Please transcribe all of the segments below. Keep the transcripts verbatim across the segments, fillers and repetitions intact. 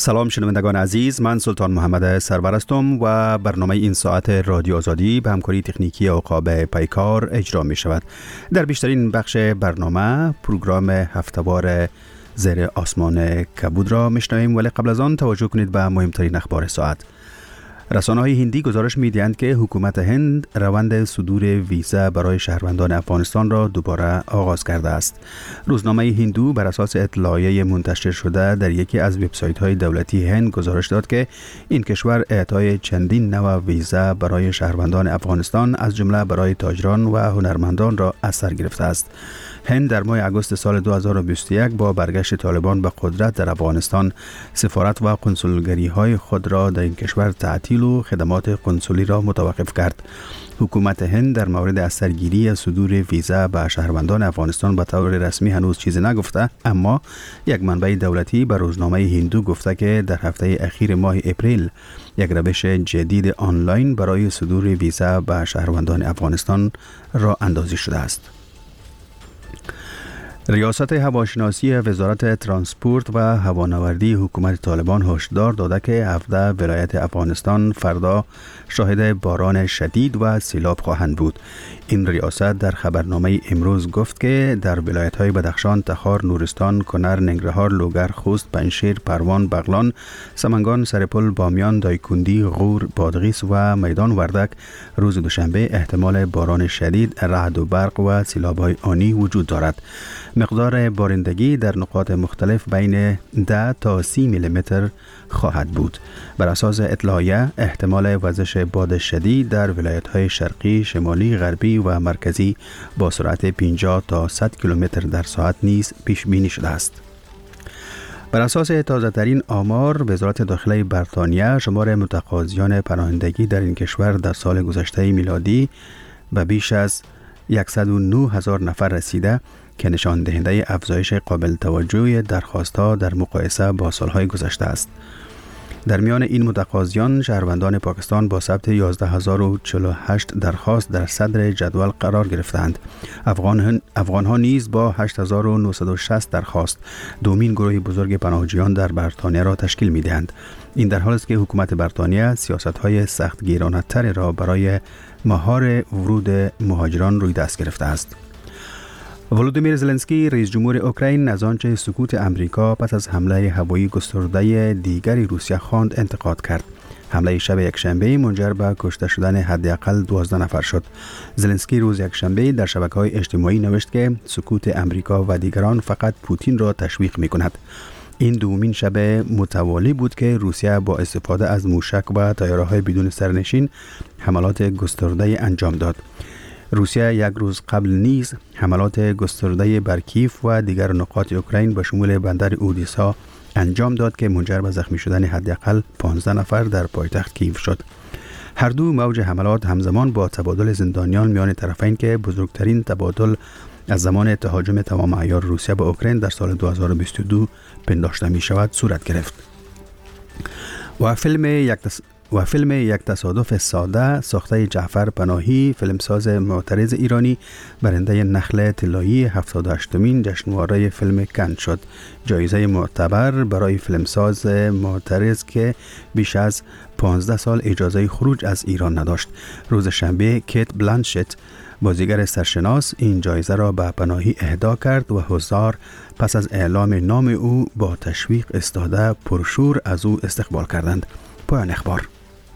سلام شنوندگان عزیز، من سلطان محمد سرور هستم و برنامه این ساعت رادیو آزادی به همکاری تکنیکی عقاب پیکار اجرا می شود. در بیشترین بخش برنامه پروگرام هفته‌وار زیر آسمان کبود را میشنویم، ولی قبل از آن توجه کنید به مهمترین اخبار ساعت. رسانه‌های هندی گزارش می‌دهند که حکومت هند روند صدور ویزا برای شهروندان افغانستان را دوباره آغاز کرده است. روزنامه هندو بر اساس اطلاعیه منتشر شده در یکی از وبسایت‌های دولتی هند گزارش داد که این کشور اعطای چندین نوع ویزا برای شهروندان افغانستان از جمله برای تاجران و هنرمندان را از سر گرفته است. هند در ماه اگست سال دو هزار و بیست و یک با برگشت طالبان به قدرت در افغانستان سفارت و قنسولگری‌های خود را در این کشور تعطیل و خدمات قنسولی را متوقف کرد. حکومت هند در مورد از سرگیری صدور ویزا به شهروندان افغانستان به طور رسمی هنوز چیزی نگفته، اما یک منبع دولتی به روزنامه هندو گفته که در هفته اخیر ماه اپریل یک روش جدید آنلاین برای صدور ویزا به شهروندان افغانستان را اندازی شده است. ریاست هواشناسی وزارت ترانسپورت و هوانوردی حکومت طالبان هشدار داده که هفده ولایت افغانستان فردا شاهد باران شدید و سیلاب خواهند بود. این ریاست در خبرنامه امروز گفت که در ولایت‌های بدخشان، تخار، نورستان، کنر، ننگرهار، لوگر، خوست، پنجشیر، پروان، بغلان، سمنگان، سرپل، بامیان، دایکندی، غور، بادغیس و میدان وردک روز دوشنبه احتمال باران شدید، رعد و برق و سیلاب‌های آنی وجود دارد. مقدار بارندگی در نقاط مختلف بین ده تا سی میلیمتر خواهد بود. بر اساس اطلاعیه احتمال وزش باد شدید در ولایت‌های شرقی، شمالی، غربی و مرکزی با سرعت پنجاه تا صد کیلومتر در ساعت نیز پیش بینی شده است. بر اساس تازه ترین آمار وزارت داخله بریتانیا شمار متقاضیان پناهندگی در این کشور در سال گذشته میلادی به بیش از صد و نه هزار نفر رسیده که نشان دهنده افزایش قابل توجهی درخواست‌ها در مقایسه با سالهای گذشته است. در میان این متقاضیان شهروندان پاکستان با ثبت یازده هزار و چهل و هشت درخواست در صدر جدول قرار گرفتند. افغان افغان‌ها نیز با هشت هزار و نهصد و شصت درخواست دومین گروه بزرگ پناهجویان در بریتانیا را تشکیل می‌دهند. این در حالی است که حکومت بریتانیا سیاست‌های سختگیرانه‌تر را برای مهار ورود مهاجران روی دست گرفته است. ولودیمیر زلنسکی رئیس جمهور اوکراین از آنچه سکوت امریکا پس از حمله هوایی گسترده دیگری روسیه خواند انتقاد کرد. حمله شب یکشنبه منجر به کشته شدن حداقل دوازده نفر شد. زلنسکی روز یکشنبه در شبکه‌های اجتماعی نوشت که سکوت امریکا و دیگران فقط پوتین را تشویق می‌کند. این دومین شب متوالی بود که روسیه با استفاده از موشک و طیاره‌های بدون سرنشین حملات گسترده انجام داد. روسیه یک روز قبل نیز حملات گسترده بر کیف و دیگر نقاط اوکراین به شمول بندر اودیسا انجام داد که منجر به زخمی شدن حداقل پانزده نفر در پایتخت کیف شد. هر دو موج حملات همزمان با تبادل زندانیان میان طرفین که بزرگترین تبادل از زمان تهاجم تمام عیار روسیه به اوکراین در سال دو هزار و بیست و دو پنداشته می شود صورت گرفت. و فیلم یک تص... و فیلم یک تصادف ساده ساخته جعفر پناهی، فیلمساز معترض ایرانی، برنده نخل طلایی هفتاد و هشتمین جشنواره فیلم کن شد. جایزه معتبر برای فیلمساز معترض که بیش از پانزده سال اجازه خروج از ایران نداشت. روز شنبه کیت بلانشت، بازیگر سرشناس، این جایزه را به پناهی اهدا کرد و حضار پس از اعلام نام او با تشویق استاده پرشور از او استقبال کردند. پایان اخبار.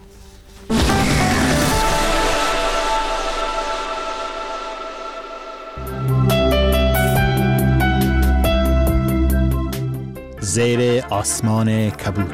زیر آسمان کبود.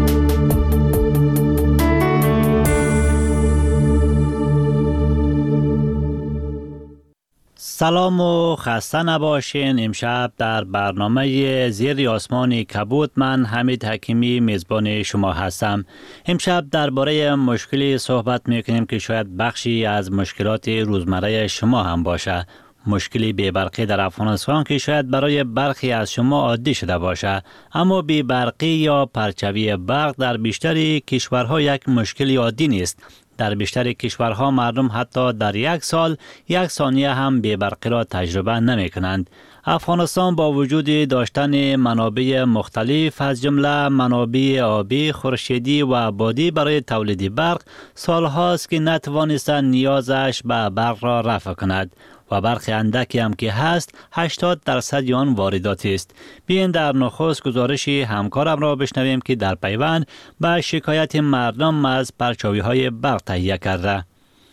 سلام و خسته نباشین. امشب در برنامه زیر آسمان کبود من حمید حکیمی میزبان شما هستم. امشب درباره مشکلی صحبت میکنیم که شاید بخشی از مشکلات روزمره شما هم باشه. مشکلی بی‌برقی در افغانستان که شاید برای برخی از شما عادی شده باشه، اما بی‌برقی یا پرچوی برق در بیشتر کشورها یک مشکلی عادی نیست. در بیشتر کشورها مردم حتی در یک سال یک ثانیه هم بی برقی را تجربه نمی کنند. افغانستان با وجود داشتن منابع مختلف از جمله منابع آبی، خورشیدی و بادی برای تولید برق سالهاست که نتوانست نیازش به برق را رفع کند و برخی اندکی هم که هست هشتاد درصد آن واردات است. بیاین در نخست گزارش همکارم را بشنویم که در پیوند به شکایت مردم از پرچاوی های برق تهیه کرده.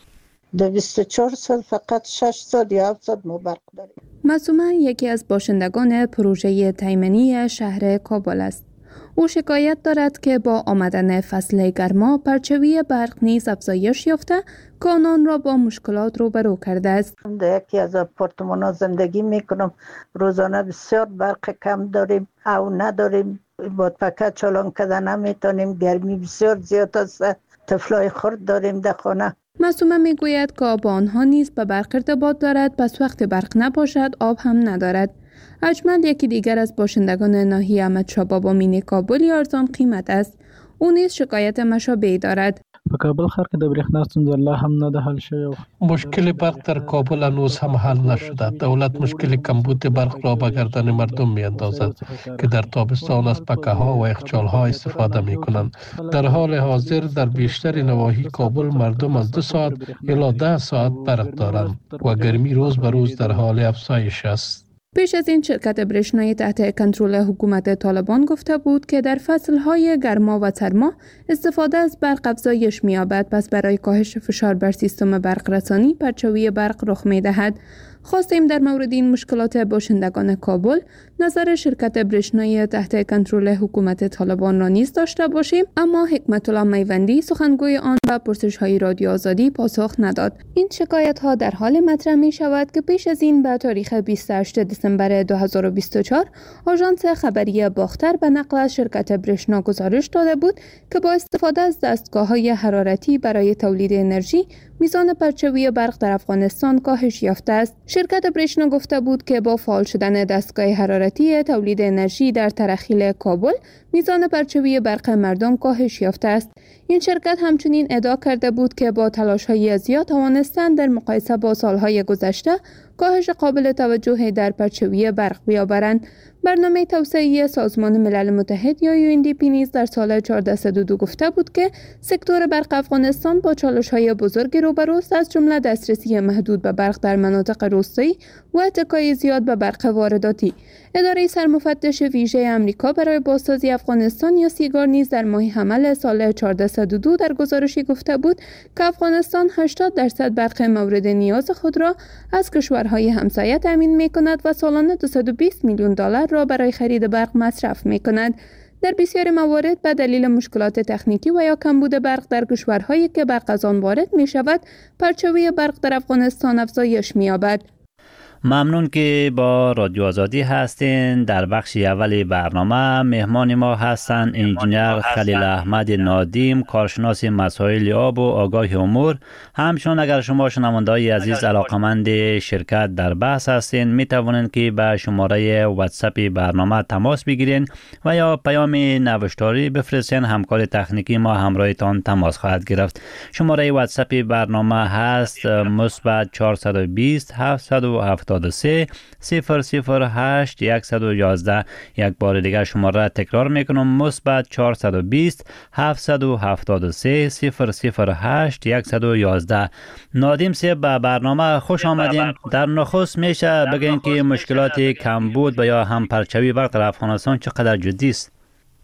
در بیست و چهار سال فقط شش سال یا هفت سال ما برق داریم. معصومه یکی از باشندگان پروژه تیمنی شهر کابل است. او شکایت دارد که با آمدن فصل گرما پرچاوی برق نیز افزایش یافته که آنان را با مشکلات روبرو کرده است. در یکی از آپارتمان زندگی میکنم، روزانه بسیار برق کم داریم او نداریم، با فقط چالان کردن نمیتونیم، گرمی بسیار زیاد است، طفلای خرد داریم در خانه. معصومه میگوید که با آنها نیز به برق ارتباط دارد، پس وقت برق نباشد آب هم ندارد. اجمل یکی دیگر از باشندگان ناحیه احمدشاه بابا مینی کابل ارزان قیمت است. او نیز شکایت مشابهی دارد. په کابل ښار کې د برېښنا ستونزه لا هم نه ده حل شوې. مشکل برق در کابل هنوز هم حل نشده. دولت مشکل کمبود برق را به گردن مردم میاندازد که در تابستان از پکه ها و یخچال ها استفاده می کنند. در حال حاضر در بیشتر نواحی کابل مردم از دو ساعت الی ده ساعت برق دارند و گرمی روز به روز در حال افزایش است. پیش از این شرکت برېښنایی تحت کنترل حکومت طالبان گفته بود که در فصلهای گرما و سرما استفاده از برق افزایش می‌یابد، پس برای کاهش فشار بر سیستم برق رسانی پرچاوی برق رخ می‌دهد. خواستیم در مورد این مشکلات باشندگان کابل نظر شرکت برېښنایی تحت کنترل حکومت طالبان را نیز داشته باشیم، اما حکمت الله میوندی سخنگوی آن به پرسش‌های رادیو آزادی پاسخ نداد. این شکایت‌ها در حال مطرح می‌شود که پیش از این به تاریخ بیست و هشتم دسامبر دو هزار و بیست و چهار آژانس خبری باختر به نقل از شرکت برېښنا گزارش داده بود که با استفاده از دستگاه‌های حرارتی برای تولید انرژی میزان پرچاوی برق در افغانستان کاهش یافته است. شرکت برېښنا گفته بود که با فعال شدن دستگاه حرارتی تولید انرژی در ترخیل کابل میزان پرچاوی برق مردم کاهش یافته است. این شرکت همچنین ادعا کرده بود که با تلاش‌های زیاد توانستند در مقایسه با سالهای گذشته کاهش قابل توجهی در پرچاوی برق بیاورند. برنامه توسعه سازمان ملل متحد یا یو ان دی پی نیز در سال هزار و چهارصد و دو گفته بود که سکتور برق افغانستان با چالش‌های بزرگی روبروست، از جمله دسترسی محدود به برق در مناطق روستایی و اتکای زیاد به برق وارداتی. اداره سرمفتش ویژه آمریکا برای بازسازی افغانستان یا سیگار نیز در ماه حمل سال هزار و چهارصد و دو در گزارشی گفته بود که افغانستان هشتاد درصد برق مورد نیاز خود را از کشورهای همسایه تامین می‌کند و سالانه دویست و بیست میلیون دلار را برای خرید برق مصرف می‌کند. در بسیاری موارد به دلیل مشکلات تکنیکی و یا کمبود برق در کشورهایی که برق از آن وارد می‌شود، پرچاوی برق در افغانستان افزایش می‌یابد. ممنون که با رادیو آزادی هستین. در بخش اول برنامه مهمان ما هستند انجینر خلیل احمد نادیم، کارشناس مسائل آب و آگاه امور. همچنین اگر شما شنونده‌های عزیز علاقمند شرکت در بحث هستین، می توانید که به شماره واتساپ برنامه تماس بگیرین و یا پیام نوشتاری بفرستین. همکار تکنیکی ما همراهتان تماس خواهد گرفت. شماره واتساپ برنامه هست مثبت چهارصد و بیست هفتصد و هفتاد و سه صفر صفر هشت صد و یازده. یک بار دیگر شماره را تکرار میکنم، مثبت چهارصد و بیست هفتصد و هفتاد و سه صفر صفر هشت صد و یازده. نادیم صاحب به برنامه خوش آمدین. در نخست میشه بگین که مشکلات کمبود و یا هم پرچاوی برق در افغانستان چقدر جدی است؟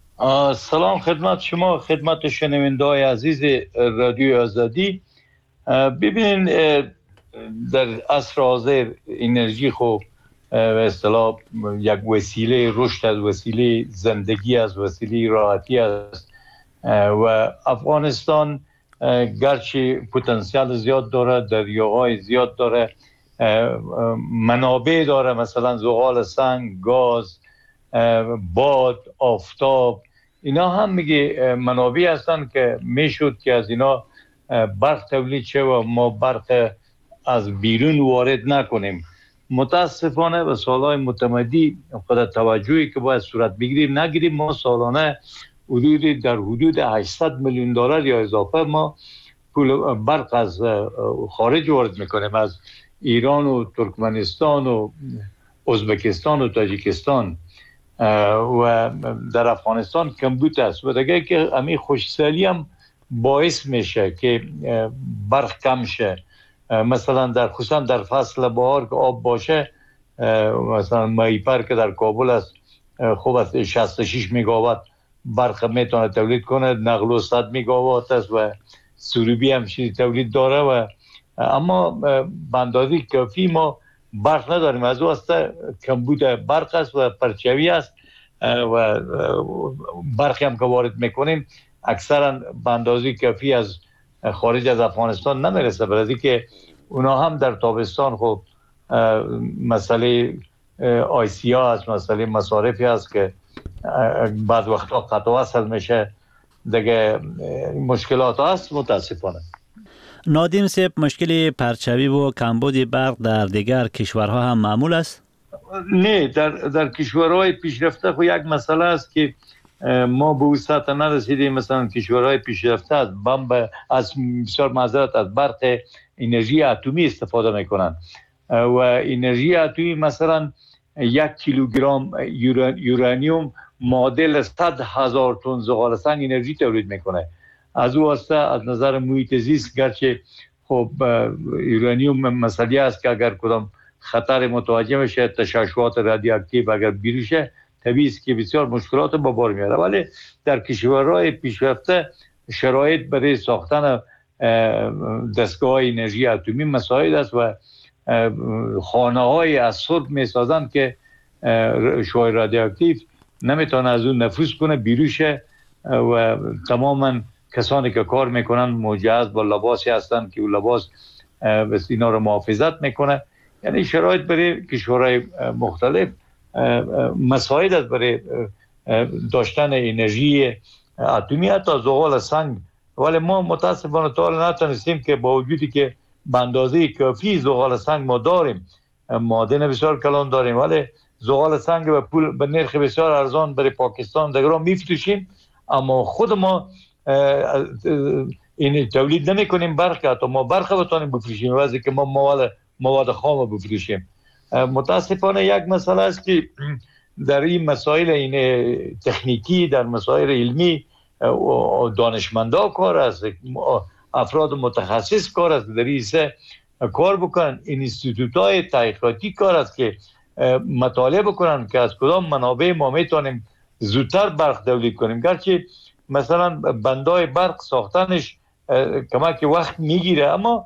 سلام خدمت شما، خدمت شنونده‌های عزیز رادیو آزادی. ببینید در عصر حاضر انرژی خو به اصطلاح یک وسیله رشد از وسیله زندگی از وسیله راحتی است و افغانستان گرچه پتانسیل زیاد داره، دریاهای زیاد داره، منابع داره، مثلا زغال سنگ، گاز، باد، آفتاب، اینا هم میگه منابع هستن که میشد که از اینا برق تولید شه و ما برق از بیرون وارد نکنیم. متاسفانه به سالهای متمدی خود توجهی که باید صورت بگیریم نگیریم. ما سالانه حدود در حدود هشتصد میلیون دلار یا اضافه ما پول برق از خارج وارد میکنیم، از ایران و ترکمنستان و ازبکستان و تاجیکستان و در افغانستان کمبود است و دیگه که همین خوشسالی هم باعث میشه که برق کم شه. مثلا در خصوصا در فصل بهار که آب باشه، مثلا مایپر که در کابل است خوب است، شصت و شش مگاوات برق میتونه تولید کنه، نقل صد مگاوات است و سروبی هم چیزی تولید داره و اما به اندازه کافی ما برق نداریم. از او است کمبود برق است و پرچوی است و برقی هم که وارد میکنیم اکثرا به اندازه کافی از خارج از افغانستان نمیرسه، برای که اونا هم در تابستان خب مسئله آی سی ها هست، مسئله مصارفی هست که بعد وقتا قطع وصل میشه، دیگه مشکلات هست متاسفانه. نادیم صاحب، مشکل پرچوی و کمبود برق در دیگر کشورها هم معمول است؟ نه، در در کشورهای پیشرفته خو یک مسئله است که ما به اون سطح نرسیدیم. مثلا کشورهای پیشرفته از بمب از بسیار معذرت از برق انرژی اتمی استفاده میکنن و انرژی اتمی مثلا یک کیلوگرم یورانیوم معادل صد هزار تن زغال سنگ انرژی تولید میکنه. از او واسطه از نظر محیط زیست گرچه خب یورانیوم مسئله است که اگر کدام خطر متوجه میشه، تشعشعات رادیواکتیو اگر بیرون شه طبیعی است که بسیار مشکلات با بار میاره. ولی در کشورهای پیشرفته شرایط برای ساختن دستگاه انرژی اتمی مساعد است و خانه های از صلب میسازند که شعاع رادیواکتیو نمیتونه از اون نفوذ کنه بیرون شه و تماما کسانی که کار میکنن مجهز با لباسی هستند که اون لباس بس اینا رو محافظت میکنه. یعنی شرایط برای کشورهای مختلف مساعد است برای داشتن انرژی اتمی حتی زغال سنگ، ولی ما متاسفانه تا حالا نتونستیم که با وجودی که به اندازه کافی زغال سنگ ما داریم، معادن بسیار کلان داریم، ولی زغال سنگ به پول به نرخ بسیار ارزان برای پاکستان دیگر میفروشیم، اما خود ما این تولید نمی کنیم برق، حتی ما برق بتونیم بفروشیم واسه که ما مواد مواد خام بفروشیم. متاسفانه یک مسئله است که در این مسائل این تکنیکی، در مسائل علمی دانشمندا کار است، افراد متخصص کار است در این سه کار بکنن. اینستیتوت‌های تحقیقاتی کار است که مطالعه بکنن که از کدام منابع ما میتونیم زودتر برق تولید کنیم. گرچه مثلا بندای برق ساختنش کمک وقت میگیره اما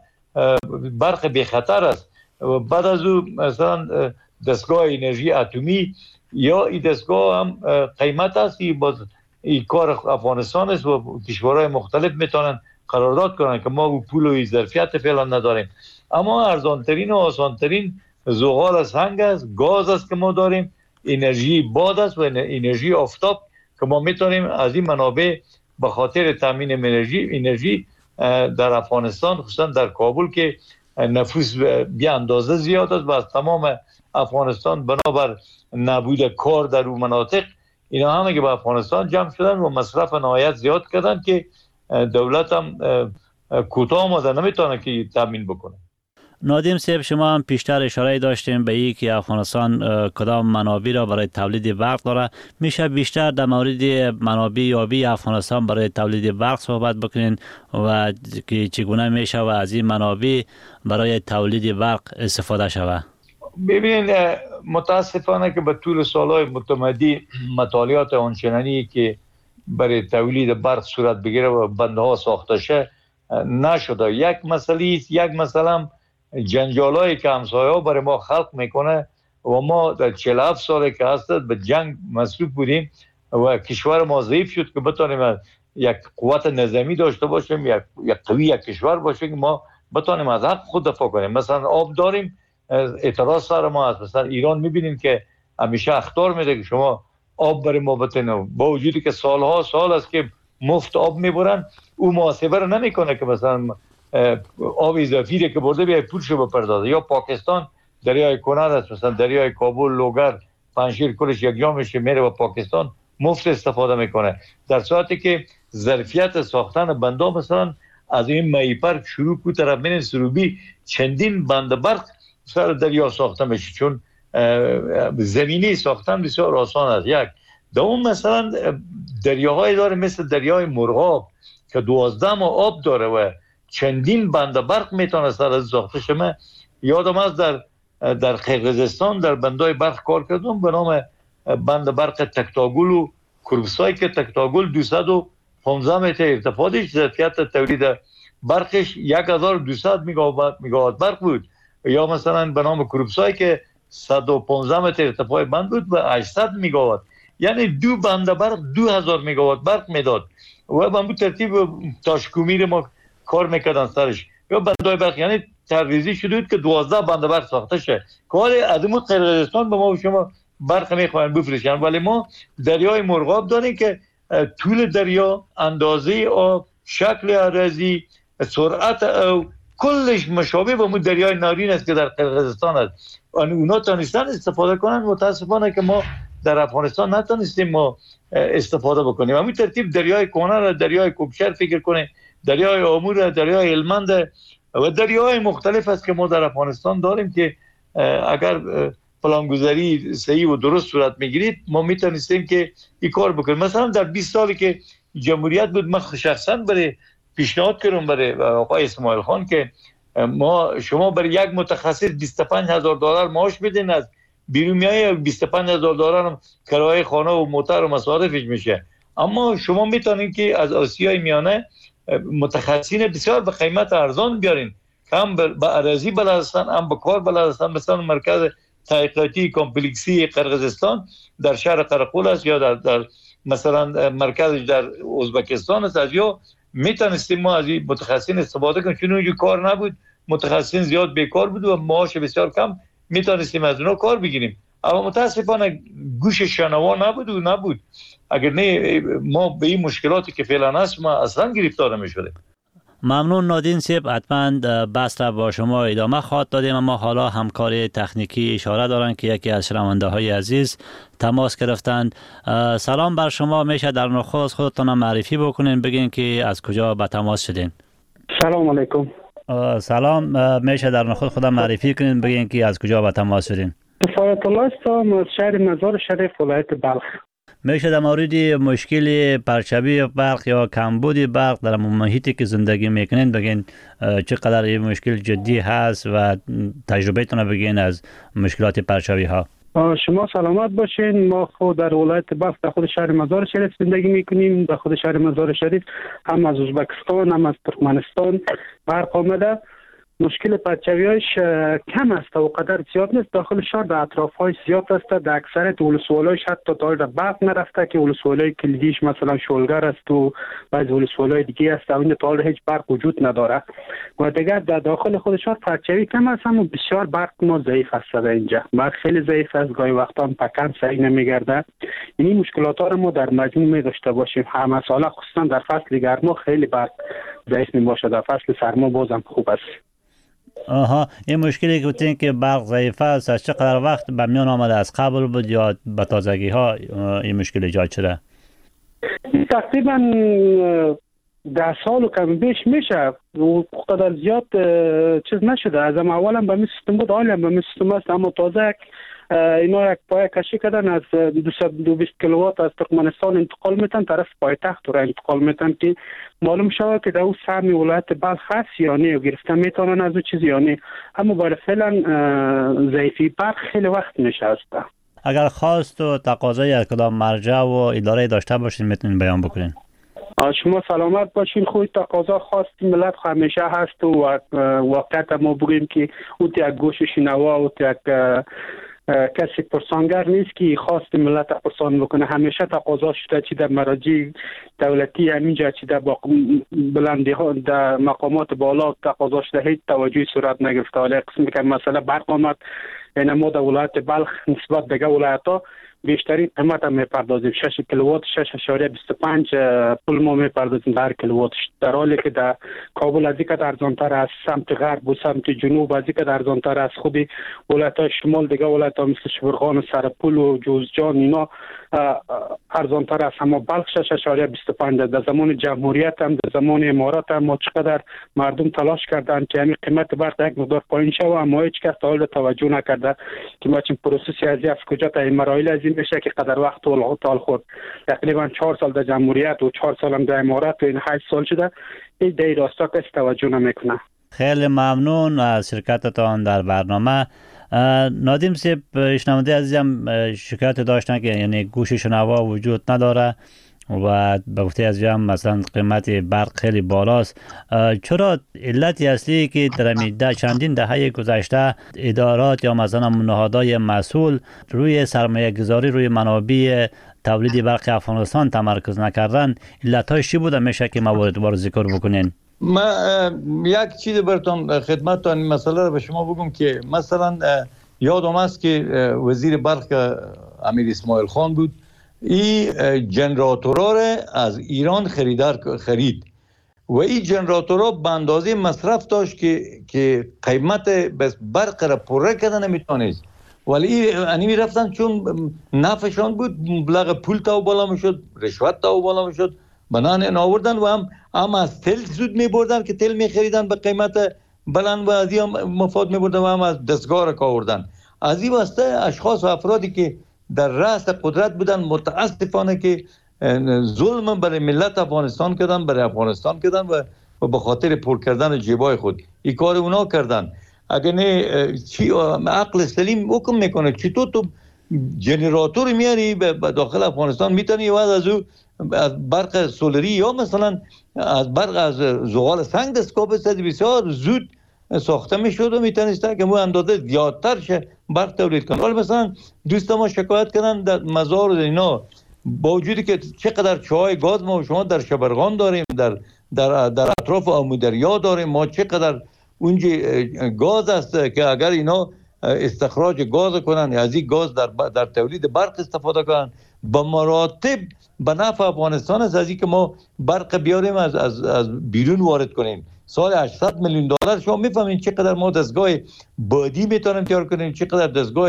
برق بی خطر است. بعد از او مثلا دستگاه انرژی اتمی یا این دستگاه هم قیمت است، این کار افغانستان است و کشورهای مختلف میتونن قرارداد کنن که ما پول و ظرفیت فعلا نداریم، اما ارزانترین و آسانترین زغال سنگ است، گاز است که ما داریم، انرژی باد است و انرژی آفتاب که ما میتونیم از این منابع به خاطر تامین انرژی انرژی در افغانستان خصوصا در کابل که نفوس بی اندازه زیاد است و از تمام افغانستان بنابر نبود کار در اون مناطق اینا همه که به افغانستان جمع شدن و مصرف نهایت زیاد کردن که دولت هم کوتاه آمده نمیتونه که تامین بکنه. نادیم صاحب، شما هم پیشتر اشاره داشتیم به این که افغانستان کدام منابع را برای تولید برق داره. میشه بیشتر در مورد منابع یابی افغانستان برای تولید برق صحبت بکنین و که چگونه میشه و از این منابع برای تولید برق استفاده شود؟ ببینید متاسفانه که به طول سالهای متمدی مطالعات آنچنانی که برای تولید برق صورت بگیره و بندها ساخته شه نشده. یک مسئله است، یک مسئله جنجالایی که همسایه‌ها برای ما خلق میکنه و ما در چهل و هفت ساله که هست به جنگ مصروف بودیم و کشور ما ضعیف شد که بتونیم یک قوت نظامی داشته باشیم، یک یک قوی یک کشور باشیم که ما بتونیم از حق خود دفاع کنیم. مثلا آب داریم، اعتراض سر ما هست. مثلا ایران میبینیم که همیشه اخطار میده که شما آب برای ما بتونید، با وجودی که سالها سال است که مفت آب میبرن، او محاسبه رو نمیکنه که مثلا آب اضافی که برده بیای پولشو بپردازه. یا پاکستان دریای کنر است، مثلا دریای کابل، لوگر، پنشیر کلش یک جا میشه میره و پاکستان مفت استفاده میکنه، در صورتی که ظرفیت ساختن بندا مثلا از این مایپر شروع کو طرف من سروبی چندین بند برق سر دریا ساخته میشه، چون زمینی ساختن بسیار آسان است. یک دوم مثلا دریاهای داره مثل دریای مرغاب که دوازده ماه آب داره و چندین بند برق میتونه سر از ساخته شما. یادم است در در قرقیزستان در بندای برق کار کردم به نام بند برق تکتاگل و کربسای که تکتاگل دویست و پانزده متر ارتفاعش، ظرفیت تولید برقش یک هزار و دویست میگاوات برق بود. یا مثلا به نام کربسای که صد و پانزده متر ارتفاع بند بود و هشتصد میگاوات، یعنی دو بند برق دو هزار میگاوات برق میداد و به همون ترتیب تاشکومیر ما کار میکردن سرش. یا بندای برق یعنی ترویزی شده بود که دوازده بند برق ساخته شه که حالا از اون قرقیزستان به ما و شما برق میخواین بفرستن، ولی ما دریای مرغاب داریم که طول دریا، اندازه آب، شکل اراضی، سرعت او کلش مشابه با مو دریای نارین است که در قرقیزستان است. اونا تونستن استفاده کنن، متاسفانه که ما در افغانستان نتونستیم ما استفاده بکنیم. همین ترتیب دریای کانر را دریای کوکشر فکر کنیم، دریای آمو را دریای هلمند و دریاهای مختلف است که ما در افغانستان داریم که اگر پلانگذاری صحیح و درست صورت میگیرید ما میتونستیم که این کار بکنیم. مثلا در بیست سالی که جمهوریت بود من شخصا برای پیشنهاد کردم برای آقای اسماعیل خان که ما شما برای یک متخصص بیست و پنج هزار دلار معاش بدین، از بیرون میای بیست و پنج هزار دلار هم کرایه خانه و موتر و مصارفش میشه. اما شما میتونید که از آسیای میانه متخصصین بسیار به قیمت ارزان بیارین، هم به اراضی بلد هستن، هم به کار بلد هستن. مثلا مرکز تحقیقاتی کمپلکسی قرقیزستان در شهر قرقول است، یا در, در مثلا مرکزش در ازبکستان است. از یا میتونستیم ما از این متخصصین استفاده کنیم، چون اونجا کار نبود، متخصصین زیاد بیکار بود و معاش بسیار کم، میتونستیم از اونها کار بگیریم. اما متاسفانه گوش شنوا نبود و نبود. اگر نه ما به این مشکلاتی که فعلا هست ما اصلا گرفتار نمی‌شدیم. ممنون نادین صاحب، حتما بحث را با شما ادامه خواهد دادیم، اما حالا همکار تکنیکی اشاره دارند که یکی از شنونده های عزیز تماس گرفتند. سلام بر شما، میشه در نخست خودتان معرفی بکنین، بگین که از کجا به تماس شدین؟ سلام علیکم. سلام، میشه در نخست خودم معرفی کنین، بگین که از کجا به تماس شدین؟ کفایت الله هستم از شهر مزار شریف ولایت بلخ. میشه در مورد مشکل پرچاوی برق یا کمبود برق در محیطی که زندگی میکنین بگین چقدر این مشکل جدی هست و تجربهتون بگین از مشکلات پرچاوی ها. شما سلامت باشین. ما خود در ولایت بلخ در خود شهر مزار شریف زندگی میکنیم. در خود شهر مزار شریف هم از ازبکستان هم از ترکمنستان برق آمده. مشکل پرچاوی‌هاش کم است و قدر زیاد نیست. داخل شهر در اطراف‌های زیاد است. در اکثریت ولسوالی‌هاش حتی تا در برق نرفته که ولسوالی کلیدیش مثلا شولگر است و بعضی ولسوالی‌های دیگه است و تا هیچ برق وجود نداره. و دیگر در داخل خود شهر پرچاوی کم است، اما بسیار برق ما ضعیف است. در اینجا برق خیلی ضعیف است، گاهی وقتا پکن صحیح نمیگرده. این مشکلات را ما در مجموع می داشته باشیم. همه ساله خصوصا در فصل گرما خیلی برق ضعیف می باشه، در فصل سرما بازم خوب است. آها، این مشکلی که گفتین که برق ضعیف است از چقدر وقت به میان آمده؟ از قبل بود یا به تازگی ها این مشکل ایجاد شده؟ تقریبا ده سال و کم بیش میشه و قدر زیاد چیز نشده. از اولا به می سیستم بود، حالا به می سیستم است، اما تازه اینا یک پایه کشی کردن از دویست و بیست کیلووات از ترکمنستان انتقال میتن طرف پایتخت را انتقال میتن که معلوم شود که در اون سهم ولایت بلخ هست یا نه، گرفته میتونن از اون چیز یا نه. اما برای فعلا ضعیفی برق خیلی وقت نشسته. اگر خواست و تقاضای از کدام مرجع و اداره داشته باشین میتونین بیان بکنین. شما سلامت باشین. خود تقاضا خواست ملت همیشه هست و واقعیت ما بگیم که اون یک گوش شنوا و یک کسی پرسانگر نیست که خواست ملت پرسان بکنه. همیشه تقاضا شده چی در مراجع دولتی همینجا چی در بلندی ها در مقامات بالا تقاضا شده، هیچ توجهی صورت نگرفته. ولی قسمی که مسئله برق آمد، یعنی ما در ولایت بلخ نسبت دیگه ولایت ها بیشترین قیمت هم میپردازیم. شش کیلووات شش اشاریه بیست و پنج پول ما میپردازیم در کیلووات، در حالی که در کابل از اینکه ارزانتر از سمت غرب و سمت جنوب، از اینکه ارزانتر از خود ولایت‌های شمال، دیگه ولایت‌ها مثل شبرغان و سرپول و جوزجان اینا ارزانتر است. اما بلخ شش اشاریه بیست و پنج در زمان جمهوریت هم در زمان امارات هم ما چقدر مردم تلاش کردند که همین قیمت برق یک مقدار پایین شود، اما هیچ کس تا حال توجه نکرده که ما چین پروسسی از از کجا تا این مراحل از این بشه که قدر وقت طول طول خورد. تقریبا چهار سال در جمهوریت و چهار سال هم در امارات و این هشت سال شده این در راستا کسی توجه نمیکنه. خیلی ممنون از شرکتتان در برنامه. نادیم صاحب، شنونده عزیزم شکایت داشتن که یعنی گوش شنوا وجود نداره و به گفته از جمع مثلا قیمت برق خیلی بالاست. چرا علتی اصلی که در ده چندین دهه گذشته ادارات یا مثلا نهادهای مسئول روی سرمایه گذاری روی منابع تولید برق افغانستان تمرکز نکردن، علت‌هاش چی بوده میشه که موارد رو ذکر بکنین؟ ما یک چیز براتون خدمتتان این مسئله رو به شما بگم که مثلا یادم است که وزیر برق امیر اسماعیل خان بود، این جنراتورها را از ایران خریدار خرید و این جنراتورها به اندازه مصرف داشت که که قیمت بس برق را پره کردن نمیتونست، ولی انیمی رفتن چون نفعشان بود مبلغ پول تا بالا میشد، رشوت تا بالا میشد، بنان آوردن و هم هم از تل سود میبردن که تل میخریدن به قیمت بلند و از این مفاد میبردن و هم از دستگاه را آوردن. از این واسطه اشخاص و افرادی که در رأس قدرت بودن متاسفانه که ظلم برای ملت افغانستان کردن، برای افغانستان کردن و به خاطر پر کردن جیبای خود این کار اونا کردن. اگر نه چی عقل سلیم حکم میکنه چطور تو جنراتور میاری به داخل افغانستان میتونی و از او از برق سولری یا مثلا از برق از زغال سنگ دستگاه بسازی، بسیار زود ساخته میشد و میتونسته که مو اندازه زیادتر شه برق تولید کنه. ولی مثلا دوستا ما شکایت کردن در مزار و اینا، با وجودی که چقدر چای گاز ما و شما در شبرغان داریم، در در در اطراف آمودریا داریم، ما چقدر اونجا گاز است که اگر اینا استخراج گاز کنن از این گاز در در تولید برق استفاده کنن به مراتب به نفع افغانستان است از این که ما برق بیاریم از از از بیرون وارد کنیم. سال هشتصد میلیون دلار شما میفهمین چقدر ما دستگاه بادی میتونیم تیار کنیم، چقدر دستگاه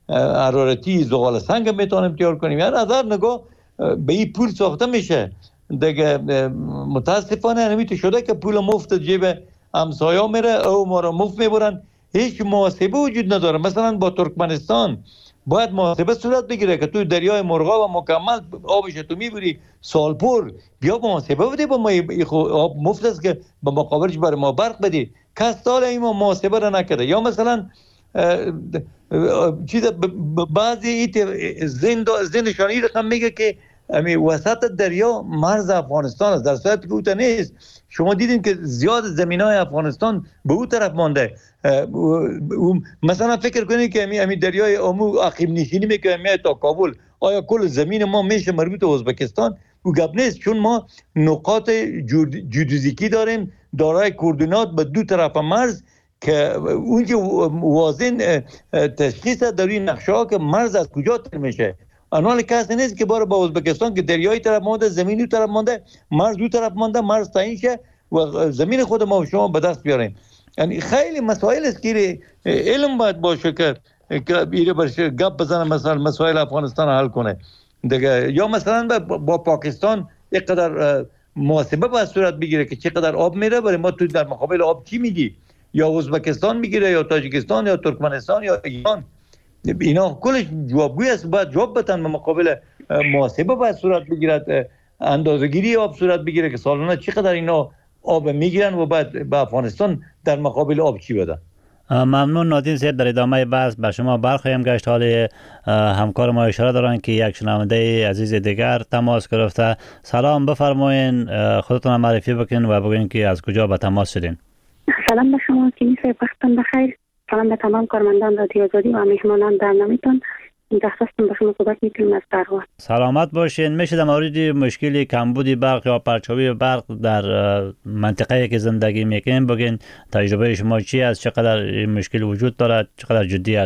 حرارتی زغال سنگ میتونیم تیار کنیم. یعنی از هر نگاه به این پول ساخته میشه. دیگه متاسفانه نمیشه شده که پول مفت جیب همسایا میره او ما رو مفت میبرن، هیچ محاسبه وجود نداره. مثلا با ترکمنستان باید محاسبه صورت بگیره که تو دریای مرغا و مکمل آبش تو میبری سال پر، بیا محاسبه بده با ما آب مفت است که به مقابلش برای ما برق بدی. کس سال این ما محاسبه را نکرده. یا مثلا چیز بعضی زن نشانی رقم میگه که امی وسط دریا مرز افغانستان است، در صورتی که اوتا نیست. شما دیدین که زیاد زمینای افغانستان به اون طرف مانده. مثلا فکر کنید که امی امی دریای آمو عقب نشینی میکنه میاد تا کابل، آیا کل زمین ما میشه مربوط به ازبکستان؟ او گپ نیست، چون ما نقاط جیودیزیکی داریم دارای کوردینات به دو طرف مرز که اونجا واضح تشخیص در این نقشه که مرز از کجا تر میشه. آنوال کسی نیست که باره با ازبکستان که دریایی طرف مانده، زمینی طرف مانده، مرز دو طرف مانده، مرز تعیین شه و زمین خود ما و شما به دست بیاریم. یعنی خیلی مسائل است که علم باید باشه که ایره برش گپ بزنه مثلا مسائل افغانستان حل کنه دیگه. یا مثلا با پاکستان یک قدر محاسبه باید صورت بگیره که چقدر آب میره برای ما، تو در مقابل آب چی میدی؟ یا ازبکستان میگیره یا تاجیکستان یا ترکمنستان یا ایران، اینا کلش جوابگوی است، باید جواب بدن. به مقابل محاسبه باید صورت بگیرد، اندازه‌گیری آب صورت بگیره که سالانه چقدر اینا آب میگیرن و بعد به افغانستان در مقابل آب چی بدن. ممنون نادین صاحب. در ادامه بحث به شما برخواهیم گشت. حال همکار ما اشاره دارن که یک شنونده عزیز دیگر تماس گرفته. سلام، بفرمایین خودتون معرفی بکنین و بگین که از کجا به تماس شدین. سلام به شما کیمی صاحب، وقتتون بخیر. سلام به تمام کارمندان رادیو آزادی و مهمانان برنامه‌تون. درخواستم به شما صحبت می‌کنم از قرغاز. سلامت باشین. میشه در مورد مشکل کمبود برق یا پرچاوی برق در منطقه‌ای که زندگی میکنین بگین تجربه شما چی است؟ چقدر این مشکل وجود دارد؟ چقدر جدی است؟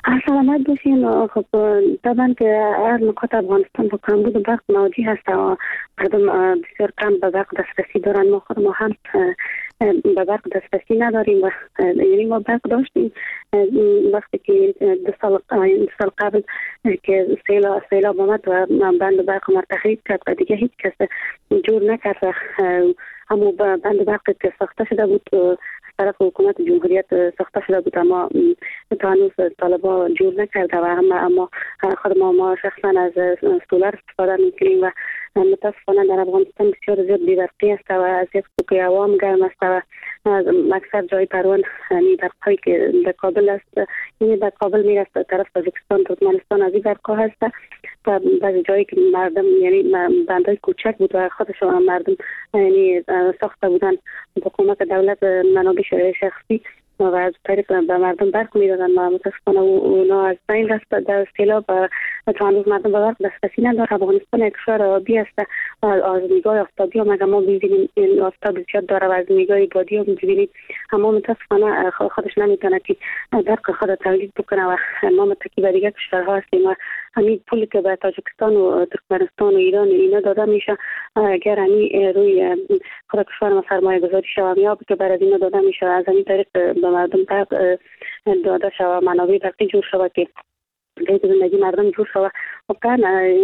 سلامت باشین. خب طبعا که هر نقاط افغانستان با کمبود برق مواجه هست و مردم بسیار کم به برق دسترسی دارن. ما خود ما هم به برق دسترسی نداریم و یعنی ما برق داشتیم وقتی که دو سال دو سال قبل که سیلاب سیلاب آمد و بند برق ما تخریب کرد و دیگه هیچ کس جور نکرد. اما بند برق که ساخته شده بود طرف حکومت جمهوریت ساخته شده بود اما تا هنوز طالبا جور نکرده و اما اما خود ما ما شخصا از سولار استفاده میکنیم و متاسفانه در افغانستان بسیار زیاد بی‌برقی است و از یک سوی عوام گرم است و اکثر جای پروان یعنی برقایی که در کابل است یعنی در کابل میرسه طرف تاجیکستان ترکمنستان از این برقا هست و بعضی جایی که مردم یعنی بندای کوچک بود و خودشون مردم یعنی ساخته بودن با کمک دولت منابع شخصی و از طریق به مردم برق میدادن و متاسفانه اونا از بین رفت در سیلاب و تا هنوز مردم به برق دسترسی نداره. افغانستان یک کشور آبی است و از میگاه آفتابی هم اگر ما ببینیم این آفتاب زیاد داره و از میگاه بادی هم ببینیم اما متاسفانه خودش نمیتونه که برق خود تولید بکنه و ما متکی به دیگه کشورها هستیم و همین پولی که به تاجیکستان و ترکمنستان و ایران اینا داده میشه اگر همین روی خود کشور ما سرمایه گذاری شوه که برای اینا داده میشه از همین طریق به مردم برق داده شوه منابع برقی جور شوه که قید زندگی مردم جور شوه. واقعا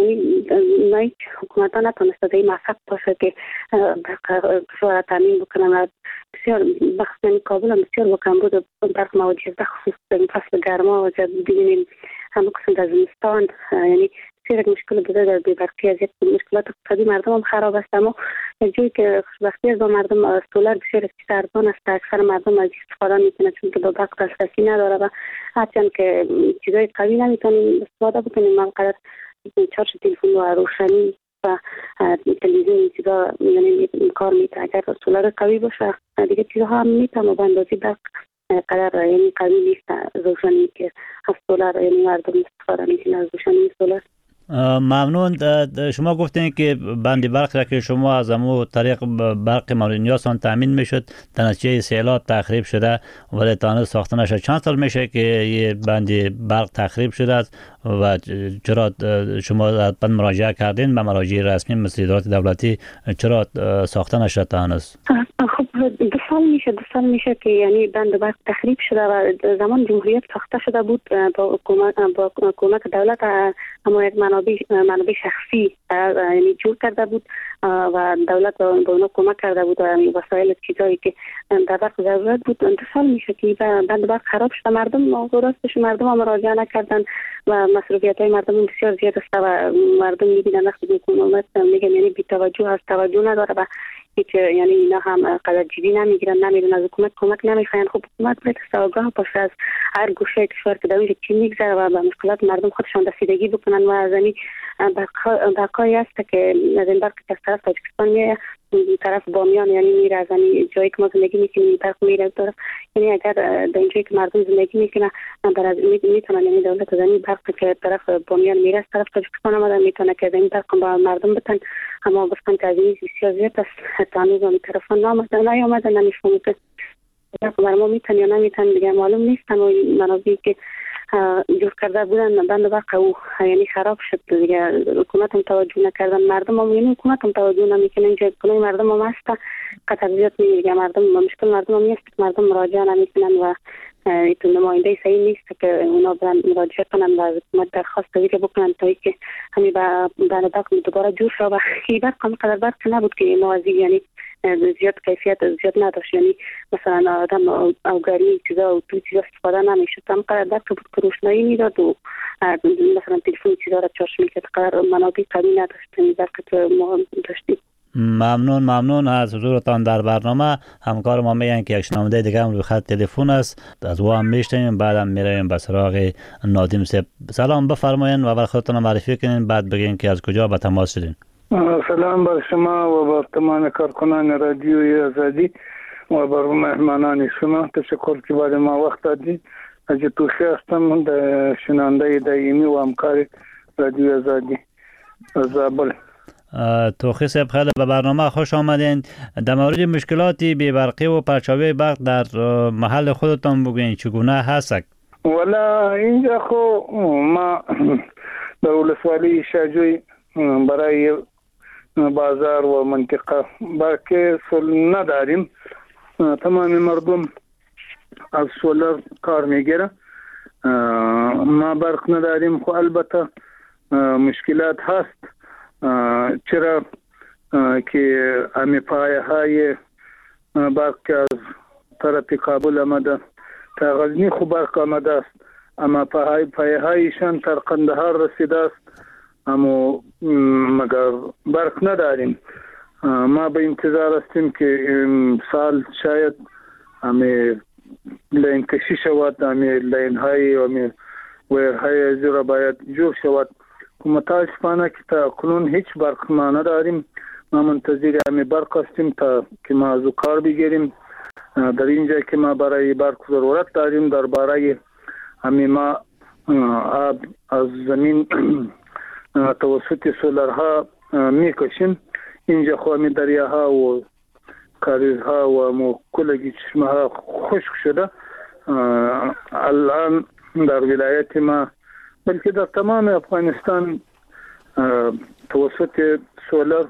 نه حکومت ها نتونسته در این موفق باشه که کشور تامین بکنن و بسیار بخصوص کابل هم بسیار با کمبود برق مواجه است خصوص در فصل گرما و ببینیم همه قسم در زمستان یعنی بسیار مشکل بوده در بی‌برقی از یک مشکلات اقتصادی مردم هم خراب است اما جایی که خوشبختی از مردم سولار بسیار ارزان است اکثر مردم از استفاده میکنه چون که با برق دسترسی نداره و هرچند که چیزای قوی نمیتونیم استفاده بکنیم منقدر چارج تلفن و روشنی و تلویزیون چیزا یعنی کار میتونه اگر سولار قوی باشه دیگه چیزها هم میتونه به اندازه برق قدر یعنی قوی نیست روشنی که از سولار یعنی مردم استفاده میکنه از روشنی سولار. ممنون. شما گفتین که بند برق را که شما از امو طریق برق مورد نیازتان تامین میشد در نتیجه سیلاب تخریب شده ولی تا ساخته نشد. چند سال میشه که یه بند برق تخریب شده است و چرا شما بند مراجعه کردین به مراجع رسمی مثل ادارات دولتی چرا ساخته نشد تا هنوز؟ خب دو سال میشه دو سال میشه که یعنی بند برق تخریب شده و زمان جمهوریت ساخته شده بود با حکومت با کمک دولت اما یک منابع منابع شخصی یعنی جور کرده بود و دولت به اونا کمک کرده بود و وسایل چیزایی که در برق ضرورت بود. دو سال میشه که بند برق خراب شده مردم راستش مردم هم مراجعه نکردن و مسئولیت های مردم بسیار زیاد است و مردم میبینن وقتی حکومت میگن یعنی بی توجه است توجه نداره و هیچ یعنی اینا هم قدر جدی نمیگیرن نمیرن از حکومت کمک نمیخواین. خب حکومت باید آگاه باشه از هر گوشه کشور که در اونجا چی میگذره و به مشکلات مردم خودشان رسیدگی بکنن و از این برقایی است که از این برق که از طرف تاجیکستان میره طرف بامیان یعنی میره از این جایی که ما زندگی میکنیم برق میره از طرف یعنی اگر در اینجایی که مردم زندگی میکنه در از میتونن یعنی دولت از این برق که طرف بامیان میره از طرف تاجیکستان آمده میتونه که این برق با مردم بتن اما گفتن که از این بسیار زیاد است تا هنوز این طرف نیامده نمیفهمه که برای ما میتن یا نمیتن دیگه معلوم نیستن و منابعی که جور کرده بودن بند برق او یعنی خراب شد دیگه حکومت هم توجه نکردن مردم هم یعنی حکومت هم توجه نمیکنه اینجا کنه مردم هم هست قطر زیاد میگه مردم مشکل مردم هم نیست که مردم مراجعه نمیکنن و ایتون نماینده صحیح نیست که اونا برن مراجعه کنن و حکومت درخواست دیگه بکنن تا اینکه همین بند برق دوباره جور شد و این برق هم قدر برق نبود که موازی یعنی زیاد کیفیت زیاد نداشت یعنی مثلا آدم اوگری چیزا و تو چیزا استفاده نمیشد هم قدر برق بود که روشنایی میداد و مثلا تلفن چیزا را چارج میکرد قدر منابع قوی نداشت این برق که ما داشتیم. ممنون ممنون از حضورتان در برنامه. همکار ما میگن که یک شنونده دیگه هم روی خط تلفن است از او هم میشنویم بعدم میرویم به سراغ نادم صاحب. سلام بفرمایید و اول خودتون معرفی کنین بعد بگین که از کجا به تماس شدین. سلام بر شما و بر تمام کارکنان رادیوی آزادی و بر مهمانان شما. تشکر که بعد ما وقت دادید. از توخی هستم در شنونده دائمی و همکار رادیوی آزادی زابل. توخی صاحب خیلی به برنامه خوش آمدین. در مورد مشکلات بی‌برقی و پرچاوی برق در محل خودتان بگوین چگونه هست؟ ولا اینجا خو ما در ولسوالی شاجوی برای بازار و منطقه باقی سول نداریم. تمام مردم از سولر کار میگیره. ما برق نداریم، خو البته مشکلات هست، چرا که امی پایه های برق از طرف کابل آمده تا غزنی خو برق آمده است، اما پایه هایشان تا قندهار رسیده است، اما مگر برق نداریم. ما به انتظار هستیم که سال شاید امی لین کشی شود، امی لین های و امی ویر های زیرا باید جور شود. متاسفانه که تا کنون هیچ برق ما نداریم. ما منتظر امی برق هستیم تا که ما از کار بگیریم. در اینجا که ما برای برق ضرورت داریم، در برای امی ما آب از زمین توسط سولرها میکشیم. اینجا خو امی دریاها و کاریزها و کلگی چشمه ها خشک شده. الان در ولایت ما بلکه در تمام افغانستان توسط سولر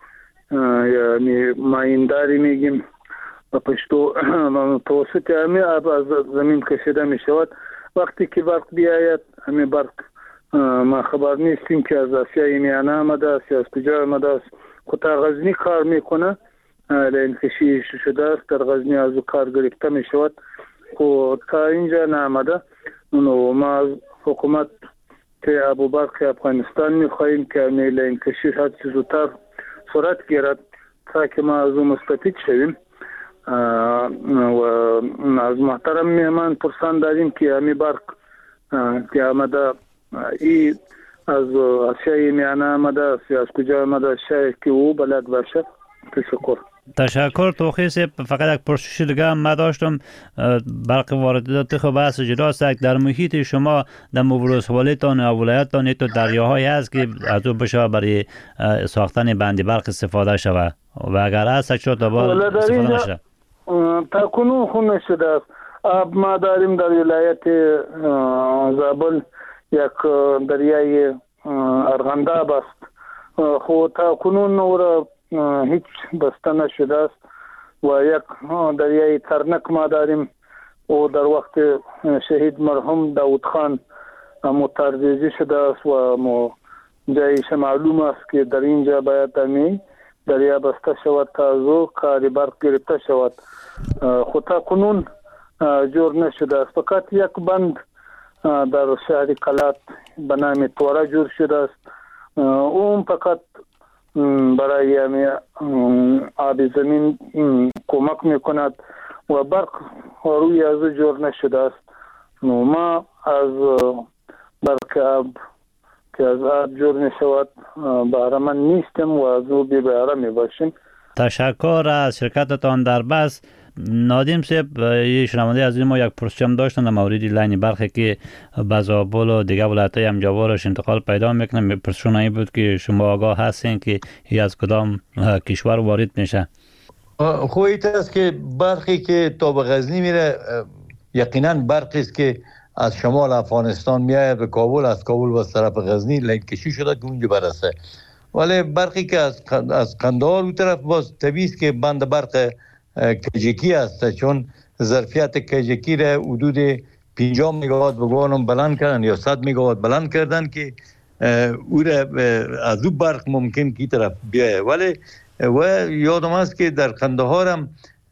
یعنی ماینداری میگیم و پشتو توسط امی آب از زمین کشیده می شود. وقتی که برق بیاید امی برق ما خبر نیستیم که از آسیای میانه آمده است یا از کجا آمده است. خود تا غزنی کار میکنه، لین کشی شده است، در غزنی از کار گرفته می شود. خود تا اینجا نامده. ما از حکومت که ابو برق افغانستان می خواهیم که امی لین کشی هر چیز زودتر صورت گیرد تا که ما از او مستفید شویم. و از محترم میهمان پرسان داریم که امی برق که آمده ای از آسیای میانه آمده است یا از کجا آمده شاید که او بلد باشه. تشکر. تشکر توخی صاحب. فقط یک پرسش دیگه هم ما داشتم. برق واردات خب بحث جداست. در محیط شما در ولسوالیتان و ولایتان تو دریاهایی هست که از او بشه برای ساختن بند برق استفاده شود و اگر هست شد دوباره استفاده نشه؟ تا کنون خو نشده است. آب ما داریم در ولایت زابل یک دریای ارغنداب است، خو تا کنون نور هیچ بسته نشده است. و یک دریای ترنک ما داریم و در وقت شهید مرحوم داود خان مترجیزی شده است و جایش معلوم است که در اینجا باید امی دریا بسته شود تا از او کار برق گرفته شود. خود تا کنون جور نشده است. فقط یک بند در شهر قلات به نام توره جور شده است. اون فقط برای آب زمین کمک میکند و برق روی از او جور نشده است. ما از برق آب که از آب جور نشود بهره‌مند نیستیم و از او بی بهره می باشیم. تشکر از شرکتتان در بس. نادیم صاحب، یه شنونده از ما یک پرسشم داشتن در مورد لاین برقی که به زابل و دیگه ولایت‌های همجوارش انتقال پیدا میکنه. پرسشون این بود که شما آگاه هستین که این از کدام کشور وارد میشه؟ خویت است که برقی که تا به غزنی میره یقینا برقی است که از شمال افغانستان میاد به کابل، از کابل به طرف غزنی لین کشی شده که اونجا برسه. ولی برقی که از از قندهار اون طرف باز طبیعی است که بند برق کجکی است، چون ظرفیت کجکی را حدود پنجاه مگاوات بگوانم بلند کردن یا صد مگاوات بلند کردن که او را از او برق ممکن کی طرف بیایه. ولی و یادم است که در قندهار هم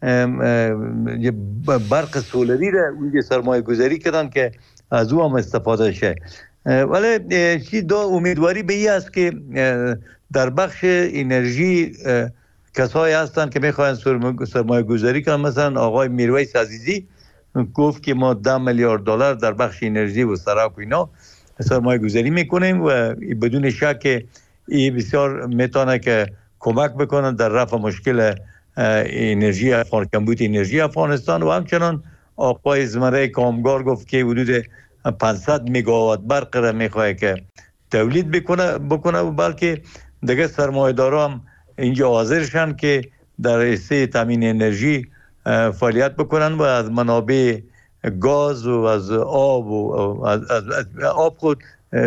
برق سولری را اونجا سرمایه گذاری کردن که از او هم استفاده شه. ولی چی دو امیدواری به این است که در بخش انرژی کسایی هستند که میخواین سرمایه گذاری کنن. مثلا آقای میرویس عزیزی گفت که ما ده میلیارد دلار در بخش انرژی و سرک و اینا سرمایه گذاری میکنیم و بدون شک این بسیار میتونه که کمک بکنه در رفع مشکل انرژی افغان کمبود انرژی افغانستان. و همچنان آقای زمره کامگار گفت که حدود پانصد مگاوات برق را میخواه که تولید بکنه بکنه و بلکه دیگه سرمایه‌دارا هم اینجا حاضرشن که در حصه تامین انرژی فعالیت بکنن و از منابع گاز و از آب و از, از, از آب خود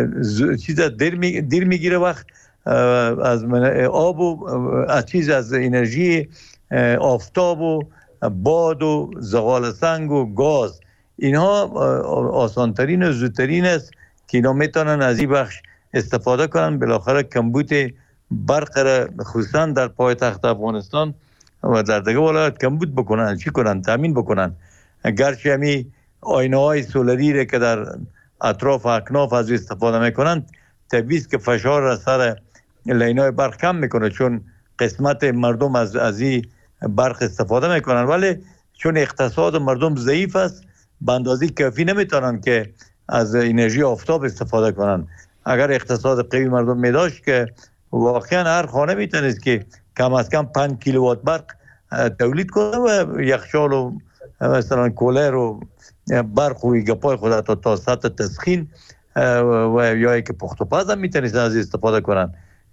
چیز دیر می دیر میگیره وقت از آب و از چیز از انرژی آفتاب و باد و زغال سنگ و گاز، اینها آسانترین و زودترین است که اینا میتونن از این بخش استفاده کنن. بالاخره کمبود برق را خصوصا در پایتخت افغانستان و در دیگه ولایات کمبود بکنن، چی کنن؟ تامین بکنن. گرچه همی آینه های سولری را که در اطراف اکناف از استفاده میکنن، طبیعی است که فشار را سر لینه های برق کم میکنه، چون قسمت مردم از از این برق استفاده میکنن، ولی چون اقتصاد مردم ضعیف است به اندازه کافی نمیتونن که از انرژی آفتاب استفاده کنن. اگر اقتصاد قوی مردم میداشت که واقعا هر خانه میتونست که کم از کم پنج کیلووات برق تولید کنه و یخچال و مثلا کولر و برق و گپای خود تا تا سطح تسخین و یا که پخت و پز هم میتونست از استفاده کنن.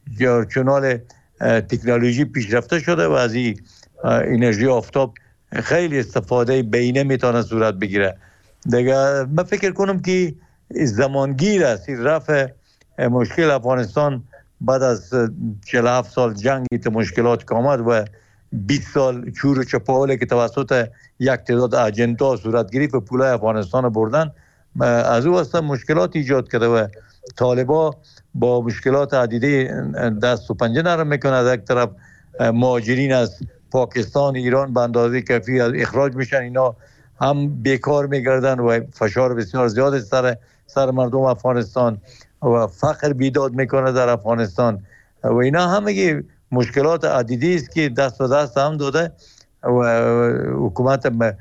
چون تکنولوژی پیشرفته شده و از این انرژی آفتاب خیلی استفاده بینه میتونه صورت بگیره. دیگه من فکر کنم که زمانگیر است رفع مشکل افغانستان بعد از چهل و هفت سال جنگی که مشکلات که آمد و بیست سال چور و چپاوله که توسط یک تعداد اجندا صورت گرفت و پولای افغانستان بردن، از او واسه مشکلات ایجاد کرده و طالبا با مشکلات عدیده دست و پنجه نرم میکنه. از یک طرف مهاجرین از پاکستان ایران به اندازه کافی اخراج میشن، اینا هم بیکار میگردن و فشار بسیار زیاد سر سر مردم افغانستان و فقر بیداد میکنه در افغانستان و اینا همه مشکلات عدیدی است که دست به دست هم داده و حکومت به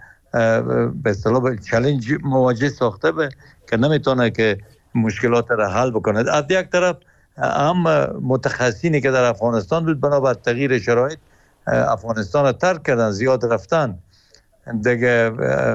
اصطلاح چالش مواجه ساخته به که نمیتونه که مشکلات را حل بکنه. از یک طرف هم متخصصینی که در افغانستان بود بنابر تغییر شرایط افغانستان را ترک کردن، زیاد رفتن. دیگه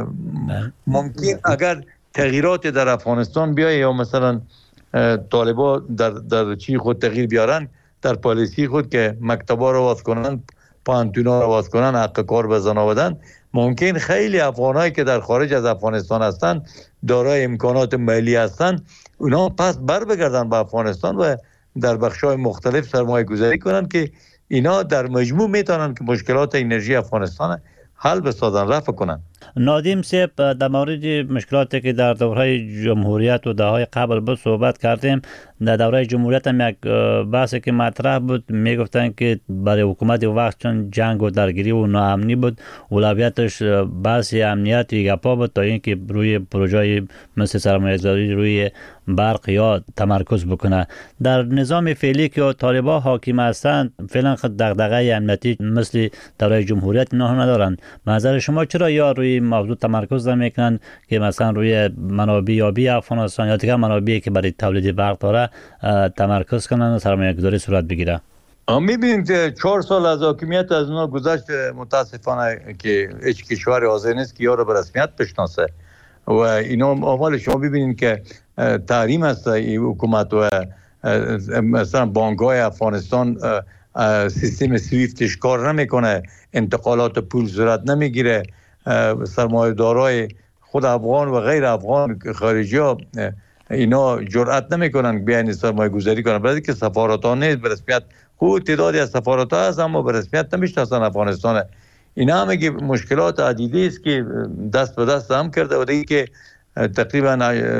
ممکن اگر تغییرات در افغانستان بیایه یا مثلا طالبا در در چی خود تغییر بیارن در پالیسی خود که مکتبا رو باز کنن، پانتونا رو باز کنن، حق کار به زنا بدن، ممکن خیلی افغانایی که در خارج از افغانستان هستن دارای امکانات مالی هستن اونا پس بر بگردن به افغانستان و در بخش‌های مختلف سرمایه گذاری کنن که اینا در مجموع میتونن که مشکلات انرژی افغانستان حل بسازن، رفع کنن. نادیم صاحب در مورد مشکلاتی که در دوره جمهوریت و دههای قبل بود صحبت کردیم. در دوره جمهوریت هم یک بحثی که مطرح بود، میگفتن که برای حکومت وقت چون جنگ و درگیری و ناامنی بود اولویتش بحث امنیت و گپا بود تا اینکه روی پروژه مثل سرمایه‌گذاری روی برق یا تمرکز بکنه. در نظام فعلی که طالبان حاکم هستند فعلا خود دغدغه امنیتی مثل دوره جمهوریت نه ندارن. نظر شما چرا یا روی موضوع تمرکز نمیکنن که مثلا روی منابع یابی افغانستان یا دیگر منابعی که برای تولید برق داره تمرکز کنن و سرمایه گذاری صورت بگیره؟ میبینیم که چهار سال از حاکمیت از اونا گذشت، متاسفانه که هیچ کشور حاضر نیست که یا رو به رسمیت بشناسه و اینا اول شما ببینید که تحریم است این حکومت و مثلا بانک‌های افغانستان سیستم سویفتش کار نمیکنه، انتقالات پول صورت نمیگیره، سرمایه‌دارای خود افغان و غیر افغان خارجی ها اینا جرأت نمیکنن بیان سرمایه گذاری کنن، برای که سفارت ها نیست به رسمیت. خود تعدادی از سفارت ها هست اما به رسمیت نمیشناسن افغانستان. اینا همه مشکلات عدیدی است که دست به دست هم کرده و دیگه که تقریبا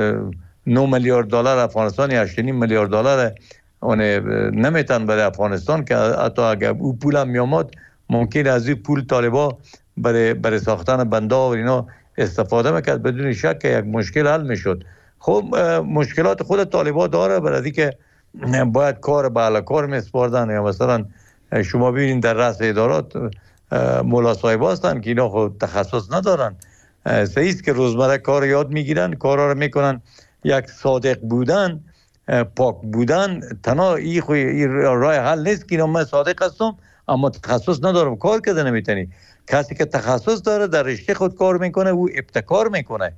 نه میلیارد دلار افغانستان یا هشت و نیم میلیارد دلار اون نمیتن برای افغانستان که حتی اگر او پول هم میامد ممکن از این پول طالبا برای برای ساختن بندها و اینا استفاده میکرد، بدون شک که یک مشکل حل میشد. خب مشکلات خود طالبا داره، برای که باید کار به اعلی کار میسپاردن یا مثلا شما ببینید در رأس ادارات مولا صاحب هستن که اینا خود تخصص ندارن. صحیح است که روزمره کار یاد میگیرن، کارا رو میکنن. یک صادق بودن، پاک بودن تنها این خو راه حل نیست که من صادق هستم اما تخصص ندارم، کار کرده نمیتونی. کسی که تخصص داره در رشته خود کار میکنه او ابتکار میکنه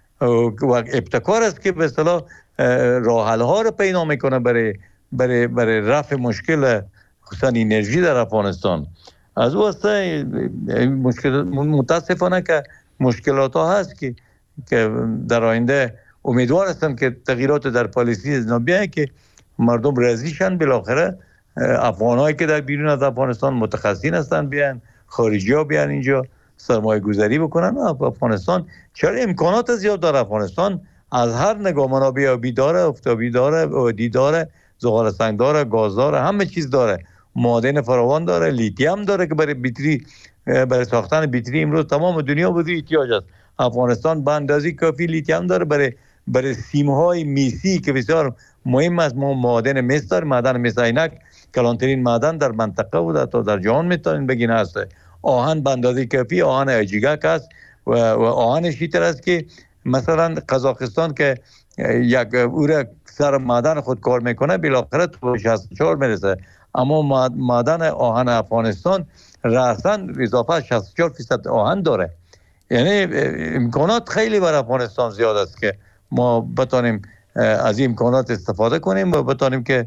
و ابتکار است که به اصطلاح راه حل ها رو پیدا میکنه برای برای برای رفع مشکل خصوصا انرژی در افغانستان. از واسه مشکل متاسفانه که مشکلات ها هست که که در آینده امیدوار هستم که تغییرات در پالیسی از بیاید که مردم راضی شن، بالاخره افغانایی که در بیرون از افغانستان متخصصین هستن بیان، خارجی ها بیان اینجا سرمایه گذاری بکنن. افغانستان چرا امکانات زیاد داره، افغانستان از هر نگاه منابع آبی داره، آفتابی داره، آدی داره، زغال سنگ داره، گاز داره، همه چیز داره، معادن فراوان داره، لیتیم داره که برای بیتری، برای ساختن بیتری امروز تمام دنیا به احتیاج است. افغانستان به اندازه کافی لیتیم داره برای برای سیم‌های میسی که بسیار مهم است. ما معادن مس داریم، معدن مس عینک کلانترین معدن در منطقه و تا در جهان میتونین بگین هست. آهن به اندازه کافی، آهن ایجیگاک است و, و آهنش این است که مثلا قزاقستان که یک او سر معدن خود کار میکنه بالاخره تو شصت و چهار میرسه، اما معدن آهن افغانستان رأساً اضافه شصت و چهار درصد آهن داره. یعنی امکانات خیلی برای افغانستان زیاد است که ما بتانیم از این امکانات استفاده کنیم و بتانیم که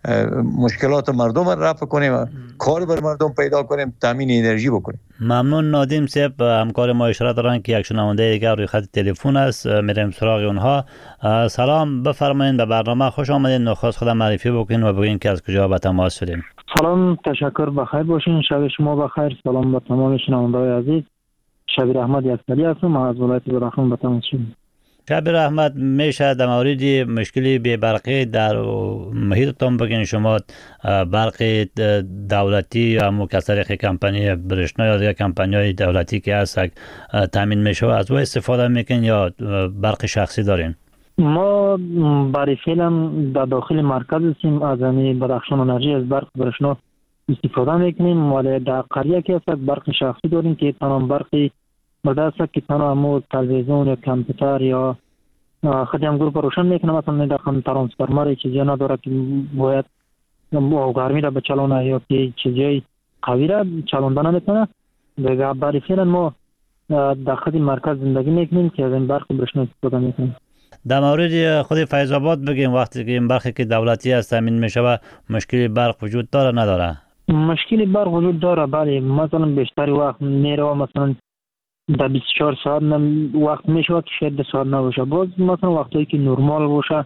مشکلات مردم را رفع کنیم، کار بر مردم پیدا کنیم، تامین انرژی بکنیم. ممنون نادیم صاحب، همکار ما اشاره دارن که یک شنونده دیگر روی خط تلفن است، میریم سراغ اونها. سلام، بفرمایید، به برنامه خوش آمدید. نخواست خودم معرفی بکنید و بگین که از کجا به تماس شدیم. سلام، تشکر، بخیر باشین، شب شما بخیر. سلام به تمام شنونده‌های عزیز. شبیر احمد یزدی هستم از ولایت بدخشان به تماس شدیم. شبیر احمد، میشه در مورد مشکلی بی برقی در محیطتان بگین؟ شما برق دولتی یا مکسر کمپانی برشنا یا دیگر کمپانی‌های دولتی که هست تامین میشه از او استفاده میکنین یا برق شخصی دارین؟ ما برای فعلا در داخل مرکز هستیم، از این بدخشان انرژی از برق برشنا استفاده میکنیم، ولی در قریه که هست برق شخصی داریم که تمام برقی بدست که تمام تلویزیون یا کامپیوتر یا خودی هم گروپ روشن میکنه، مثلا در خانه ترانسفورمر چیزی نداره که باید گرمی را بچلونه یا که چیزی قوی را چلونده نمیتونه. دیگه برای فعلا ما در خود مرکز زندگی میکنیم که از این برق برشنا استفاده میکنیم. در مورد خود فیض آباد بگیم، وقتی که این برقی که دولتی است تامین میشه و مشکلی برق وجود داره نداره؟ مشکلی برق وجود داره، بله. مثلا بیشتری وقت میره مثلا در بیست و چهار ساعت وقت میشه که شاید دو ساعت نباشه. باز مثلا وقتی که نرمال باشه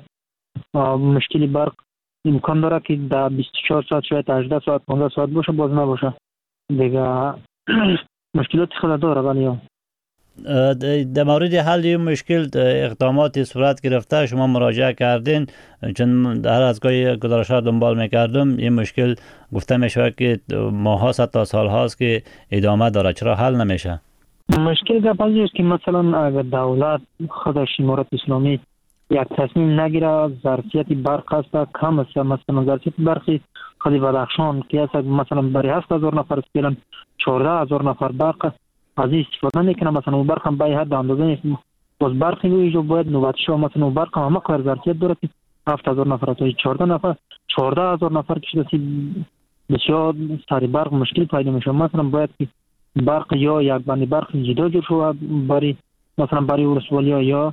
مشکلی برق امکان داره که در بیست و چهار ساعت شاید هجده ساعت پانزده ساعت باشه، باز نباشه. دیگه مشکلات خود داره. ولی در مورد حل این مشکل اقدامات صورت گرفته، شما مراجعه کردین؟ چون هر از گاهی گزارش‌ها دنبال میکردم این مشکل گفته میشه که ماها تا سال هاست که ادامه داره، چرا حل نمیشه؟ مشکل در پذیر است که مثلا اگر دولت خودش امارت اسلامی یک تصمیم نگیره ظرفیت برق است کم است، مثلا ظرفیت برقی خود بدخشان که است مثلا برای هفت هزار نفر فعلا چهارده هزار نفر برق از این استفاده میکنه، مثلا اون برق هم به حد اندازه نیست. باز برقی رو باید نوبت شو، مثلا اون برق هم همه ظرفیت داره که هفت هزار نفر تا چهارده نفر چهارده هزار نفر که بسیار سری برق مشکل پیدا میشه. مثلا باید که برق یا یک بند برق جدا جور شود برای مثلا برای ولسوالی‌ها یا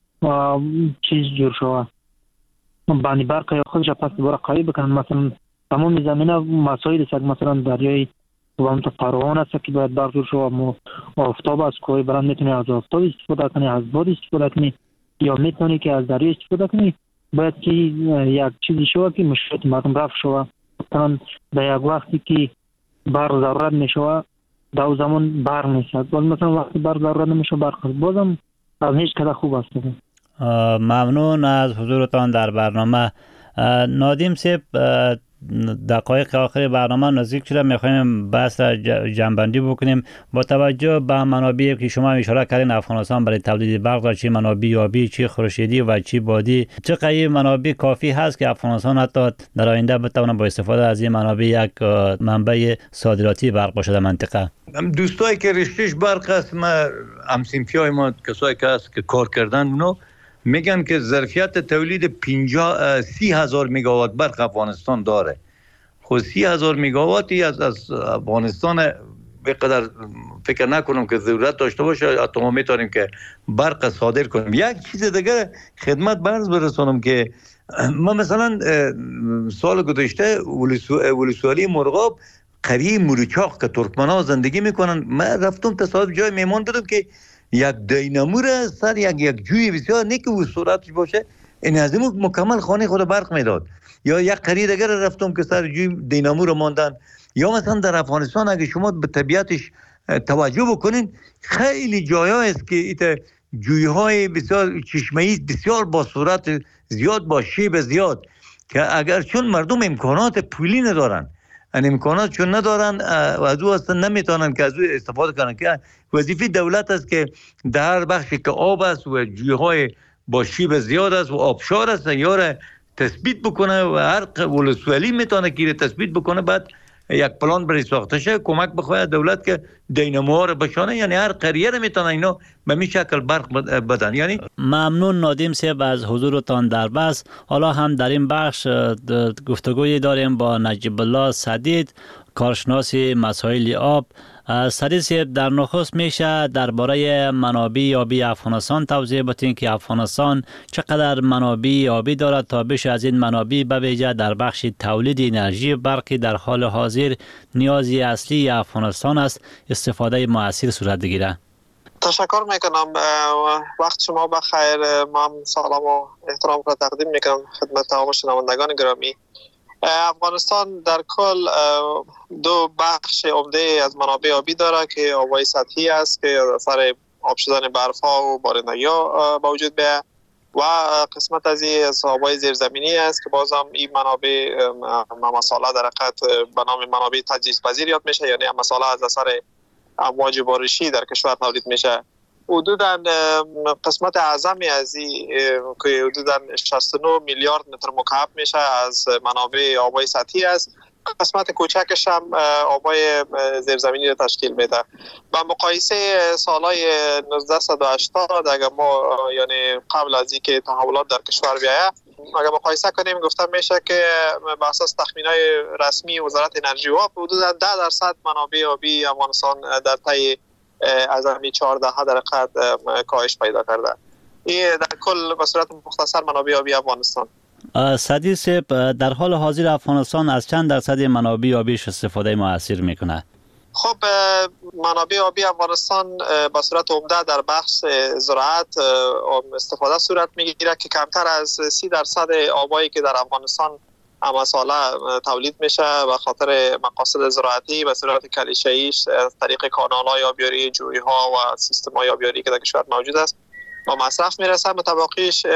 چیز جور شود بند برق یا خودش پس دوباره قوی بکنن. مثلا تمام زمینه مسائل است، مثلا دریای و هم تا فراوان است که باید برق جور شود. آفتاب از کوه بلند میتونی از آفتاب استفاده کنی، از باد استفاده کنی یا میتونی که از دریا استفاده کنی. باید که یک چیزی شود که مشکلات مردم رفع شود. مثلا در یک وقتی که برق ضرورت میشود در زمان برق میشود، باز مثلا وقتی برق ضرورت نمیشه برق بازم از هیچ کده خوب است. ممنون از حضورتان در برنامه. نادیم صاحب، دقایق آخر برنامه نزدیک شده، میخوایم بحث را جنبندی بکنیم. با توجه به منابعی که شما اشاره کردین، افغانستان برای تولید برق داره، چی منابع آبی، چی خورشیدی و چی بادی، چقدر منابع کافی هست که افغانستان حتی در آینده بتونه با استفاده از این منابع یک منبع صادراتی برق باشه در منطقه؟ دوستایی که رشتهش برق است، ما همسنفیای ما کسایی که هست که کار کردن اونو میگن که ظرفیت تولید پنجاه سی هزار مگاوات برق افغانستان داره. خود سی هزار مگاواتی از از افغانستان بقدر فکر نکنم که ضرورت داشته باشه حتی ما میتونیم که برق صادر کنیم. یک چیز دیگه خدمت برز برسونم که ما مثلا سال گذشته ولسوالی مرغاب قریه مورچاق که ترکمن‌ها زندگی میکنن، من رفتم تصادف جای میمون دیدم که یک دینامو را سر یک یک جوی بسیار نیک و صورتش باشه، این از این مکمل خانه خود برق میداد. یا یک قرید اگر رفتم که سر جوی دینامو رو ماندن. یا مثلا در افغانستان اگه شما به طبیعتش توجه بکنین، خیلی جاها است که ایت جویهای بسیار چشمه‌ای بسیار با صورت زیاد با شیب زیاد، که اگر چون مردم امکانات پولی ندارن، ان امکانات چون ندارن و از او اصلا نمیتونن که از او استفاده کنن، که وظیفه دولت است که در هر بخشی که آب است و جویهای با شیب زیاد است و آبشار است یا تثبیت بکنه و هر ولسوالی میتونه که تثبیت بکنه، بعد یک پلان برای ساخته شه، کمک بخواد دولت که دیناموها رو بشانه، یعنی هر قریه رو میتونه اینا به می شکل برق بدن. یعنی ممنون نادیم صاحب از حضورتان در بحث. حالا هم در این بخش گفتگویی داریم با نجیب الله سدید، کارشناس مسائل آب. سدید صاحب، در نخست میشه درباره منابع آبی افغانستان توضیح بدین که افغانستان چقدر منابع آبی دارد تا بشه از این منابع به ویژه در بخش تولید انرژی برقی در حال حاضر نیازی اصلی افغانستان است استفاده مؤثر صورت بگیره. تشکر میکنم، وقت شما بخیر. من سلام و احترام را تقدیم میکنم خدمت تمام شنوندگان گرامی. افغانستان در کل دو بخش عمده از منابع آبی داره که آبهای سطحی است که اثر آب شدن برف ها و بارندگی ها با وجود بیاید، و قسمت از این از آبهای زیرزمینی است که باز هم این منابع مساله در حقیقت به نام منابع تجدید پذیر یاد میشه، یعنی مساله از اثر امواج بارشی در کشور تولید میشه. حدوداً قسمت اعظمی از این که حدوداً شصت و نه میلیارد متر مکعب میشه از منابع آبهای سطحی است. قسمت کوچکش هم آبهای زیرزمینی را تشکیل میده. با مقایسه سالهای نوزده هشتاد اگر ما یعنی قبل از اینکه تحولات در کشور بیاید اگر مقایسه کنیم، گفته میشه که بر اساس تخمینهای رسمی وزارت انرژی و آب حدوداً ده درصد منابع آبی افغانستان در طی از همی چهارده در حقیقت کاهش پیدا کرده. این در کل به صورت مختصر منابع آبی افغانستان. سدید صاحب، در حال حاضر افغانستان از چند درصد منابع آبیش استفاده مؤثر میکنه؟ خب منابع آبی افغانستان به صورت عمده در بخش زراعت استفاده صورت میگیره که کمتر از سی درصد آبایی که در افغانستان مساله تولید میشه به خاطر مقاصد زراعتی به صورت کلیشه‌ایش از طریق کانال‌های آبیاری، جوی‌ها و سیستم‌های آبیاری که در کشور موجود است با مصرف میرسه. متباقیش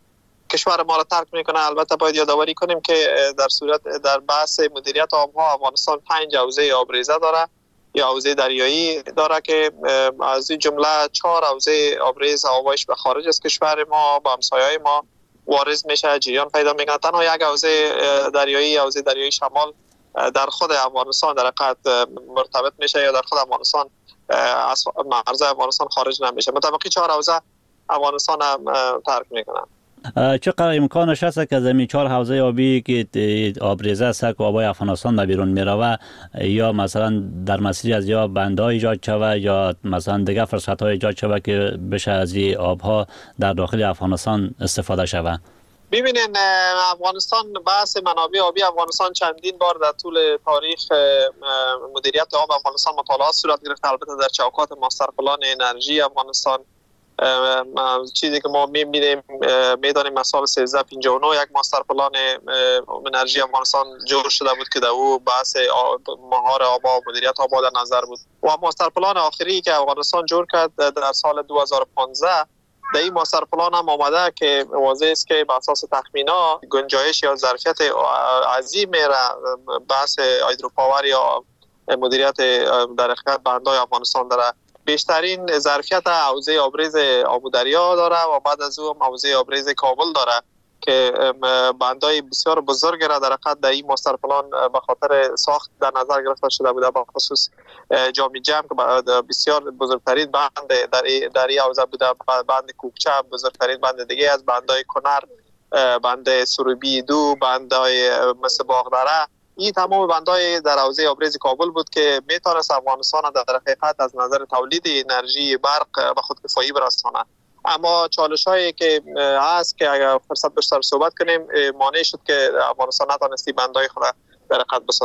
کشور ما را ترک میکنه. البته باید یادآوری کنیم که در صورت در بحث مدیریت آبها افغانستان پنج حوزه آبریزه داره یا حوزه دریایی داره که از این جمله چهار حوزه آبریز آبایش به خارج از کشور ما با همسایه‌های ما وارد میشه، جریان پیدا میکنه. تنها یک حوزه دریایی حوزه دریایی شمال در خود افغانستان در حقیقت مرتبط میشه یا در خود افغانستان از مرز افغانستان خارج نمیشه. متبقی چهار حوزه افغانستان هم ترک میکنه. چقدر امکانش هست که از این چهار حوزه آبی که آبریزه است که آبای افغانستان به بیرون میروه یا مثلا در مسیر از یا بندها ایجاد شوه یا مثلا دیگه فرصت های ایجاد شوه که بشه از این آبها در داخل افغانستان استفاده شوه؟ ببینین افغانستان بحث منابع آبی افغانستان چندین بار در طول تاریخ مدیریت آب افغانستان مطالعات صورت گرفته. البته در چوکات ماستر پلان انرژی افغانستان چیزی که ما می‌بینیم میدانیم مثال سیزده پنجاه و نه یک ماستر پلان انرژی افغانستان جور شده بود که در او بحث مهار آب و مدیریت آب در نظر بود و ماستر پلان آخری که افغانستان جور کرد در سال دو هزار و پانزده در این ماستر پلان هم آمده که واضح است که بر اساس تخمینا گنجایش یا ظرفیت عظیم را بحث هایدروپاور یا مدیریت در حقیقت بندهای افغانستان داره. بیشترین ظرفیت حوزه آبریز آمودریا داره و بعد از او حوزه آبریز کابل داره که بندهای بسیار بزرگ را در حقیقت در این ماستر پلان به خاطر ساخت در نظر گرفته شده بوده، به خصوص جامی جم که بسیار بزرگترین بند در در این حوزه بوده، بند کوکچه بزرگترین بند دیگه از بندهای کنر، بند سروبی دو، بندهای مثل باغدره، این تمام بندهای در حوزه آبریز کابل بود که میتونست افغانستان در حقیقت از نظر تولید انرژی برق به خودکفایی برسانه. اما چالش هایی که هست که اگر فرصت بیشتر صحبت کنیم مانع شد که افغانستان نتونستی بندهای خود در حقیقت بسازه.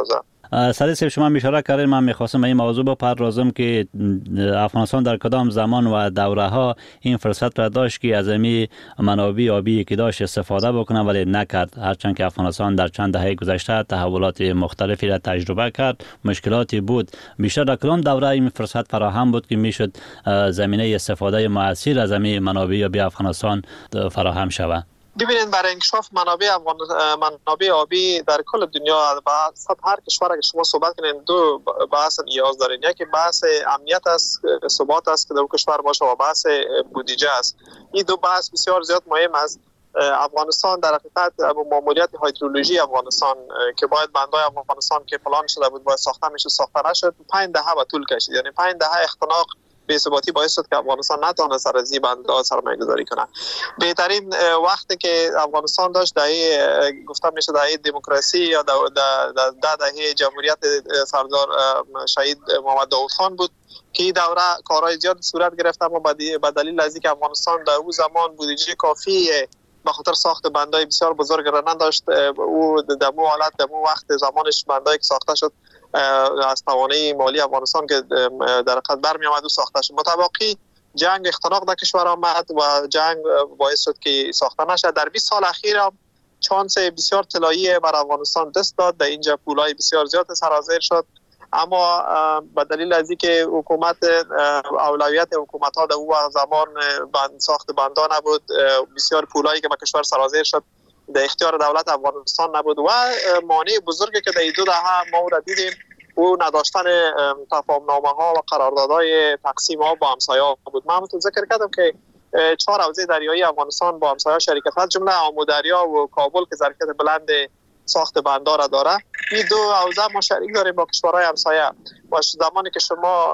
سریع شما اشاره کردین، من میخواستم این موضوع بپردازم که افغانستان در کدام زمان و دوره ها این فرصت را داشت که از این منابع آبی که داشت استفاده بکنه ولی نکرد، هرچند که افغانستان در چند دهه گذشته تحولات مختلفی را تجربه کرد، مشکلاتی بود. بیشتر در کدام دوره این فرصت فراهم بود که میشد زمینه استفاده مؤثر از این منابع آبی افغانستان فراهم شود؟ ببینید، برای انکشاف منابع افغان منابع آبی در کل دنیا با هر کشور که شما صحبت کنید دو بحث نیاز دارین. یکی بحث امنیت است، ثبات است که در کشور باشه و بحث بودجه است. این دو بحث بسیار زیاد مهم است. افغانستان در حقیقت ماموریت هیدرولوژی افغانستان که باید بندای افغانستان که پلان شده بود باید ساخته میشه ساخته نشد، پنج دهه به طول کشید. یعنی پنج دهه اختناق بی‌ثباتی باعث شد که افغانستان نتونه سر از این بندها سرمایه گذاری کنه. بهترین وقتی که افغانستان داشت دهه گفتم میشه دهه دموکراسی یا ده دهه جمهوریت سردار شهید محمد داود خان بود که این دوره کارهای زیاد صورت گرفت، اما به دلیل از اینکه افغانستان در اون زمان بودجه کافی به خاطر ساخت بندای بسیار بزرگ را نداشت، او در مو حالت در مو وقت زمانش بندایی که ساخته شد از توانایی مالی افغانستان که در حقیقت برمی آمد و ساخته شد. متوقی جنگ اختناق در کشور آمد و جنگ باعث شد که ساخته نشد. در بیست سال اخیر چانس بسیار طلایی بر افغانستان دست داد، در اینجا پولای بسیار زیاد سرازیر شد، اما به دلیل از اینکه حکومت اولویت حکومت ها در اون زمان بند ساخت بندا نبود، بسیار پولایی که به کشور سرازیر شد در اختیار دولت افغانستان نبود و مانع بزرگی که در این دو دهه ما را دیدیم او نداشتن تفاهم‌نامه ها و قراردادهای تقسیم ها با همسایه ها بود. من همونطور ذکر کردم که چهار حوزه دریایی افغانستان با همسایه شریکت هست، جمله آمودریا و کابل که ظرفیت بلند ساخت بندار را داره. این دو حوزه ما شریک داریم با کشورهای همسایه و زمانی که شما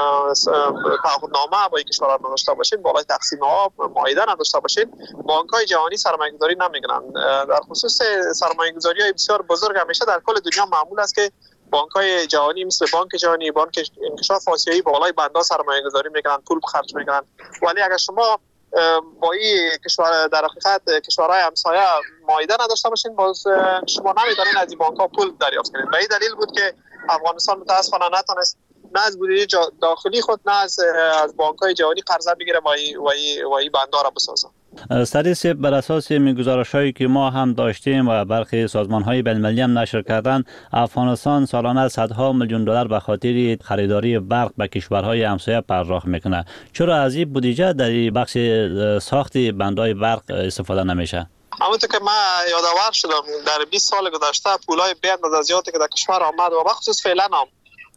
تعهدنامه با این کشورها نداشته باشین، بالای تقسیم ها معاهده نداشته باشین، بانک‌های جهانی سرمایه‌گذاری نمی‌کنن. در خصوص سرمایه‌گذاری‌های بسیار بزرگ همیشه در کل دنیا معمول است که بانک‌های جهانی مثل بانک جهانی، بانک انکشاف آسیایی بالای بندا سرمایه‌گذاری می‌کنن، پول خرج می‌کنن. ولی اگر شما با این کشور در حقیقت کشورهای همسایه معاهده نداشته باشین، باز شما نمیتونین از این بانک‌ها پول دریافت کنید. به این دلیل بود که افغانستان متأسفانه نتونست نه از بودجه داخلی خود نه از از بانک‌های جهانی قرضه بگیره و این و این بندار را بسازه. سریع بر اساس گزارش‌هایی که ما هم داشتیم و برخی سازمان‌های بین‌المللی هم نشر کردن، افغانستان سالانه صدها میلیون دلار به خاطر خریداری برق به کشورهای همسایه پرداخت میکنه. چرا از این بودجه در بخش ساخت بندهای برق استفاده نمیشه؟ همونطور که من یادآور شدم در بیست سال گذشته پولای بی‌اندازه زیادی که در کشور آمد و بخصوص فعلا هم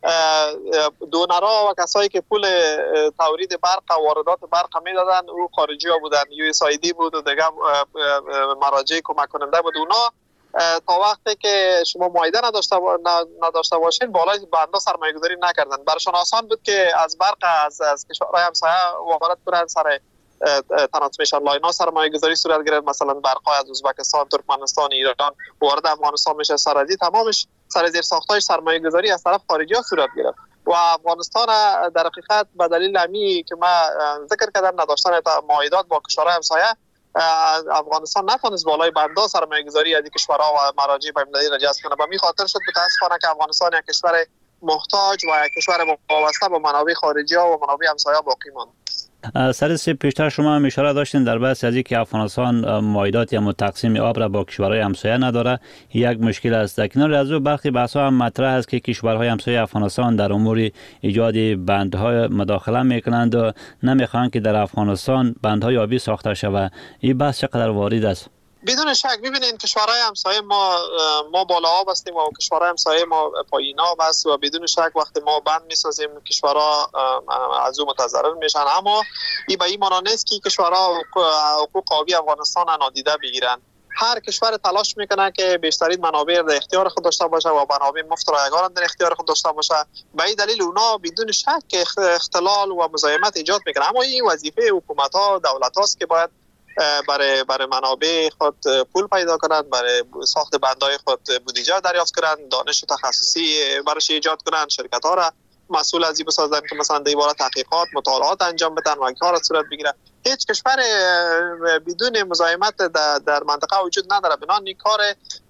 دونرها و کسایی که پول تورید برق و واردات برق میدادن او خارجی ها بودن، یو اس آی دی بود و دیگه مراجع کمک کننده بود. اونا تا وقتی که شما معاهده نداشته نداشته باشین بالای بندا سرمایه گذاری نکردن. برشان آسان بود که از برق از از کشورهای همسایه وارد کنن، سر ترانسمیشن لاین ها سرمایه گذاری صورت گرفت. مثلا برق از ازبکستان، ترکمنستان، ایران وارد افغانستان میشه، سرازی تمامش سر زیر ساختای سرمایه گذاری از طرف خارجی ها صورت گرفت و افغانستان در حقیقت به دلیل امی که من ذکر کردم نداشتن معاهدات با کشورهای همسایه، افغانستان نتونست بالای بندا سرمایه گذاری از کشورها و مراجع بین‌المللی را جذب کنه. به این خاطر شد متاسفانه که افغانستان یک کشور محتاج و یک کشور وابسته به منابع خارجی ها و منابع همسایه باقی ماند. سریع پیشتر شما هم اشاره داشتین در بحث از اینکه افغانستان معاهدات یا تقسیم آب را با کشورهای همسایه نداره، یک مشکل است. در کنار از او برخی بحث‌ها هم مطرح است که کشورهای همسایه افغانستان در امور ایجاد بندهای مداخله میکنند و نمیخواهند که در افغانستان بندهای آبی ساخته شود. این بحث چقدر وارد است؟ بدون شک ببینید کشورهای همسایه ما ما بالا آب هستیم و کشورهای همسایه ما پایین آب است و بدون شک وقتی ما بند میسازیم کشورها از اون متضرر میشن، اما این به این معنی نیست که کشورها حقوق آبی افغانستان نادیده بگیرن. هر کشور تلاش میکنه که بیشترین منابع در اختیار خود داشته باشه و منابع مفت رایگان در اختیار خود داشته باشه. به این دلیل اونا بدون شک اختلال و مزاحمت ایجاد میکنه، اما این وظیفه حکومت ها دولت هاست که باید برای برای منابع خود پول پیدا کنند، برای ساخت بندهای خود بودجه دریافت کنند، دانش تخصصی برایش ایجاد کنند، شرکت ها را مسئول از این بسازند که مثلا در باره تحقیقات مطالعات انجام بدن و کار صورت بگیره. هیچ کشور بدون مزاحمت در منطقه وجود نداره. بنابراین این کار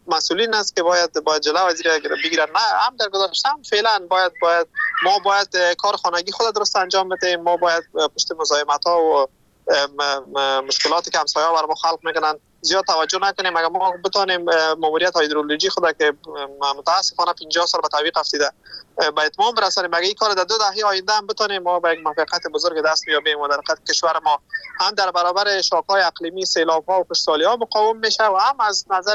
مسئولین است که باید باید جلو از بگیرن. نه هم در گذشته هم فعلا باید باید ما باید کار خانگی خود درست انجام بدیم. ما باید پشت مزاحمت ها و مشکلاتی که همسایه‌ها بر ما خلق میکنن زیاد توجه نکنیم. اگر ما بتونیم ماموریت هیدرولوژی خود که متاسفانه پنجاه سال به تعویق افتاده به اتمام برسانیم، اگر این کار در دو دهه آینده هم بتونیم ما به یک موفقیت بزرگ دست بیابیم و در حقیقت کشور ما هم در برابر شوک‌های اقلیمی، سیلاب‌ها و خشکسالی‌ها مقاوم میشه و هم از نظر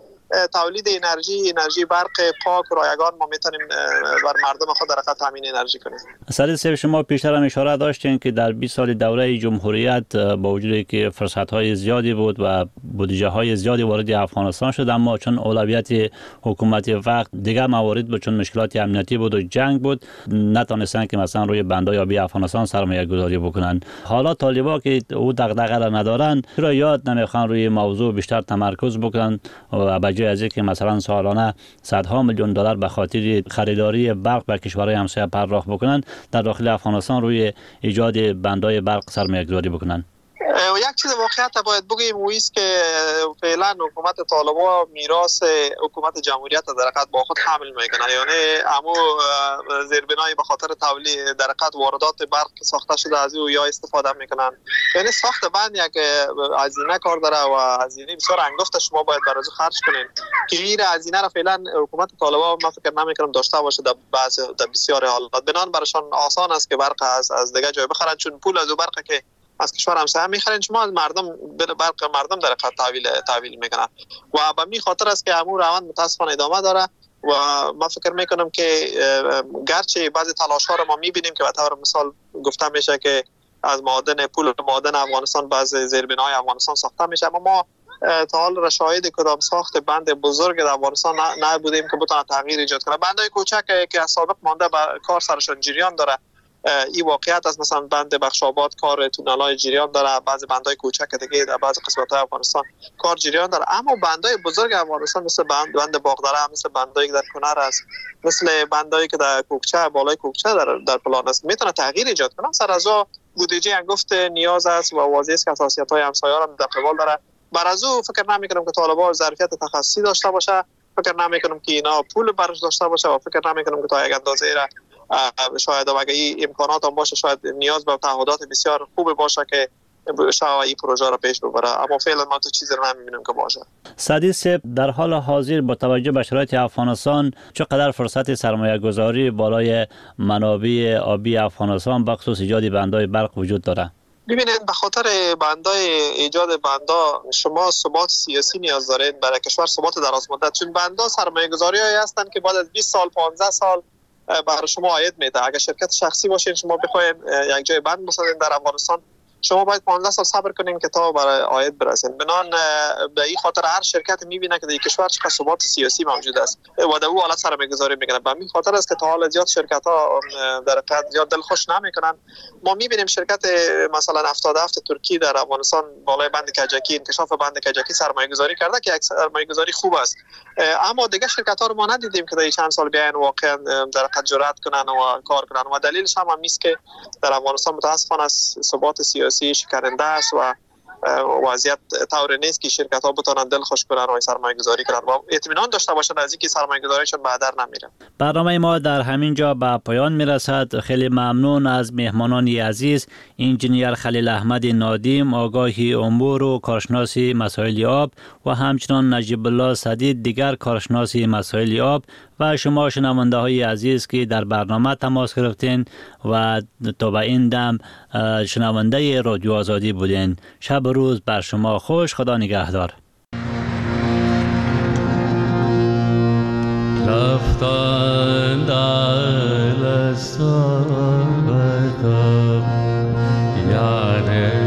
تولید انرژی انرژی برق پاک و رایگان ما میتونیم بر مردم خود در حقیقت تامین انرژی کنیم. سعید صاحب، شما پیشتر هم اشاره داشتین که در بیست سال دوره جمهوریت با وجودی که فرصت‌های زیادی بود و بودجه‌های زیادی وارد افغانستان شد، اما چون اولویت حکومت وقت دیگر موارد بود، چون مشکلات امنیتی بود و جنگ بود، نتونستن که مثلا روی بندای آبی افغانستان سرمایه گذاری بکنن. حالا طالبا که او دغدغه را ندارن، چرا یاد نمیخوان روی موضوع بیشتر تمرکز بکنن و بجای از اینکه مثلا سالانه صدها میلیون دلار به خاطر خریداری برق به کشورهای همسایه پرداخت بکنن، در داخل افغانستان روی ایجاد بندای برق سرمایه گذاری بکنن؟ و یک چیز واقعیت باید بگیم و است که فعلا حکومت طالبان میراث حکومت جمهوریت در حقیقت با خود حمل میکنه. یعنی همو زیربنای به خاطر تولید در حقیقت واردات برق که ساخته شده از او یا استفاده میکنن. یعنی ساخت بند یک هزینه کار داره و هزینه بسیار انگفت شما باید برای خرج کنین که غیر هزینه را فعلا حکومت طالبان ما فکر نمیکنم داشته باشه در بعض در بسیار حالات. بنان برایشان آسان است که برق از از دیگه جای بخرن، چون پول از او برق که از کشور همسایه میخرن شما از مردم برق مردم در حقیقت تحویل تحویل میکنن و به می خاطر است که همون روند متاسفانه ادامه داره و ما فکر میکنم که گرچه بعضی تلاش ها رو ما میبینیم که به طور مثال گفته میشه که از معادن پول معادن افغانستان بعضی زیربناهای افغانستان ساخته میشه، اما ما تا حال را شاهد کدام ساخت بند بزرگ در افغانستان نبودیم که بتونه تغییر ایجاد کنه. بندهای کوچک که از سابق مانده به کار سرشون جریان داره، این واقعیت است. مثلا بند بخشاباد کار تونل‌های جریان داره، بعضی بندهای کوچک دیگه در بعضی قسمت‌های افغانستان کار جریان داره، اما بندهای بزرگ افغانستان مثل بند بند باغدره، مثل بندایی که در کنر است، مثل بندایی که در کوکچه بالای کوکچه در در پلان است، میتونه تغییر ایجاد کنه. سر از او بودجه انگفت نیاز است و واضح است که حساسیت‌های همسایه‌ها را در قبال داره. بر از او فکر نمی‌کنم که طالبان ظرفیت تخصصی داشته باشه، فکر نمی‌کنم که اینا پول برش داشته باشه و فکر نمی‌کنم که تا یک اندازه را شاید اگه این امکانات هم باشه شاید نیاز به تعهدات بسیار خوب باشه که شاید این پروژه را پیش ببره، اما فعلا ما تو چیزی رو نمی‌بینیم که باشه. سعید صاحب، در حال حاضر با توجه به شرایط افغانستان چقدر فرصت سرمایه گذاری بالای منابع آبی افغانستان به خصوص ایجاد بندهای برق وجود داره؟ ببینید، به خاطر بندای ایجاد بندا شما ثبات سیاسی نیاز دارید برای کشور، ثبات دراز مدت، چون بندا سرمایه گذاری‌هایی هستند که بعد از بیست سال پانزده سال برای شما عاید میده. اگر شرکت شخصی باشین شما بخواید یک جای بند بسازین در افغانستان، شما باید پانزده سال صبر کنین که تا برای عاید برسین. بنان به این خاطر هر شرکت میبینه که در کشور چقدر ثبات سیاسی موجود است و در او حالت سرمایه گذاری میکنه. به این خاطر است که تا حالا زیاد شرکت ها در حقیقت زیاد دلخوش نمیکنن. ما میبینیم شرکت مثلا هفتاد و هفت ترکی در افغانستان بالای بند کجکی، انکشاف بند کجکی سرمایه گذاری کرده که یک سرمایه گذاری خوب است، اما دیگه شرکت ها رو ما ندیدیم که در چند سال بیاین واقعا در حقیقت جرأت کنن و کار کنن و دلیلش هم همیست که در افغانستان متاسفانه از ثبات سیاسی شکننده است و وضعیت طور نیست که شرکت ها بتونن دل خوش کنن و سرمایه گذاری کنن و اطمینان داشته باشن از اینکه سرمایه گذاریشون به هدر نمیره. برنامه ما در همین جا به پایان میرسد. خیلی ممنون از مهمانان عزیز، انجینیر خلیل احمد نادیم، آگاهی امور و کارشناس مسائل آب و همچنان نجیب الله سدید، دیگر کارشناس مسائل آب، و شما شنونده های عزیز که در برنامه تماس گرفتین و تا به این دم شنونده رادیو آزادی بودین. شب و روز بر شما خوش. خدا نگهدار. رفتن در لسابتم یعنی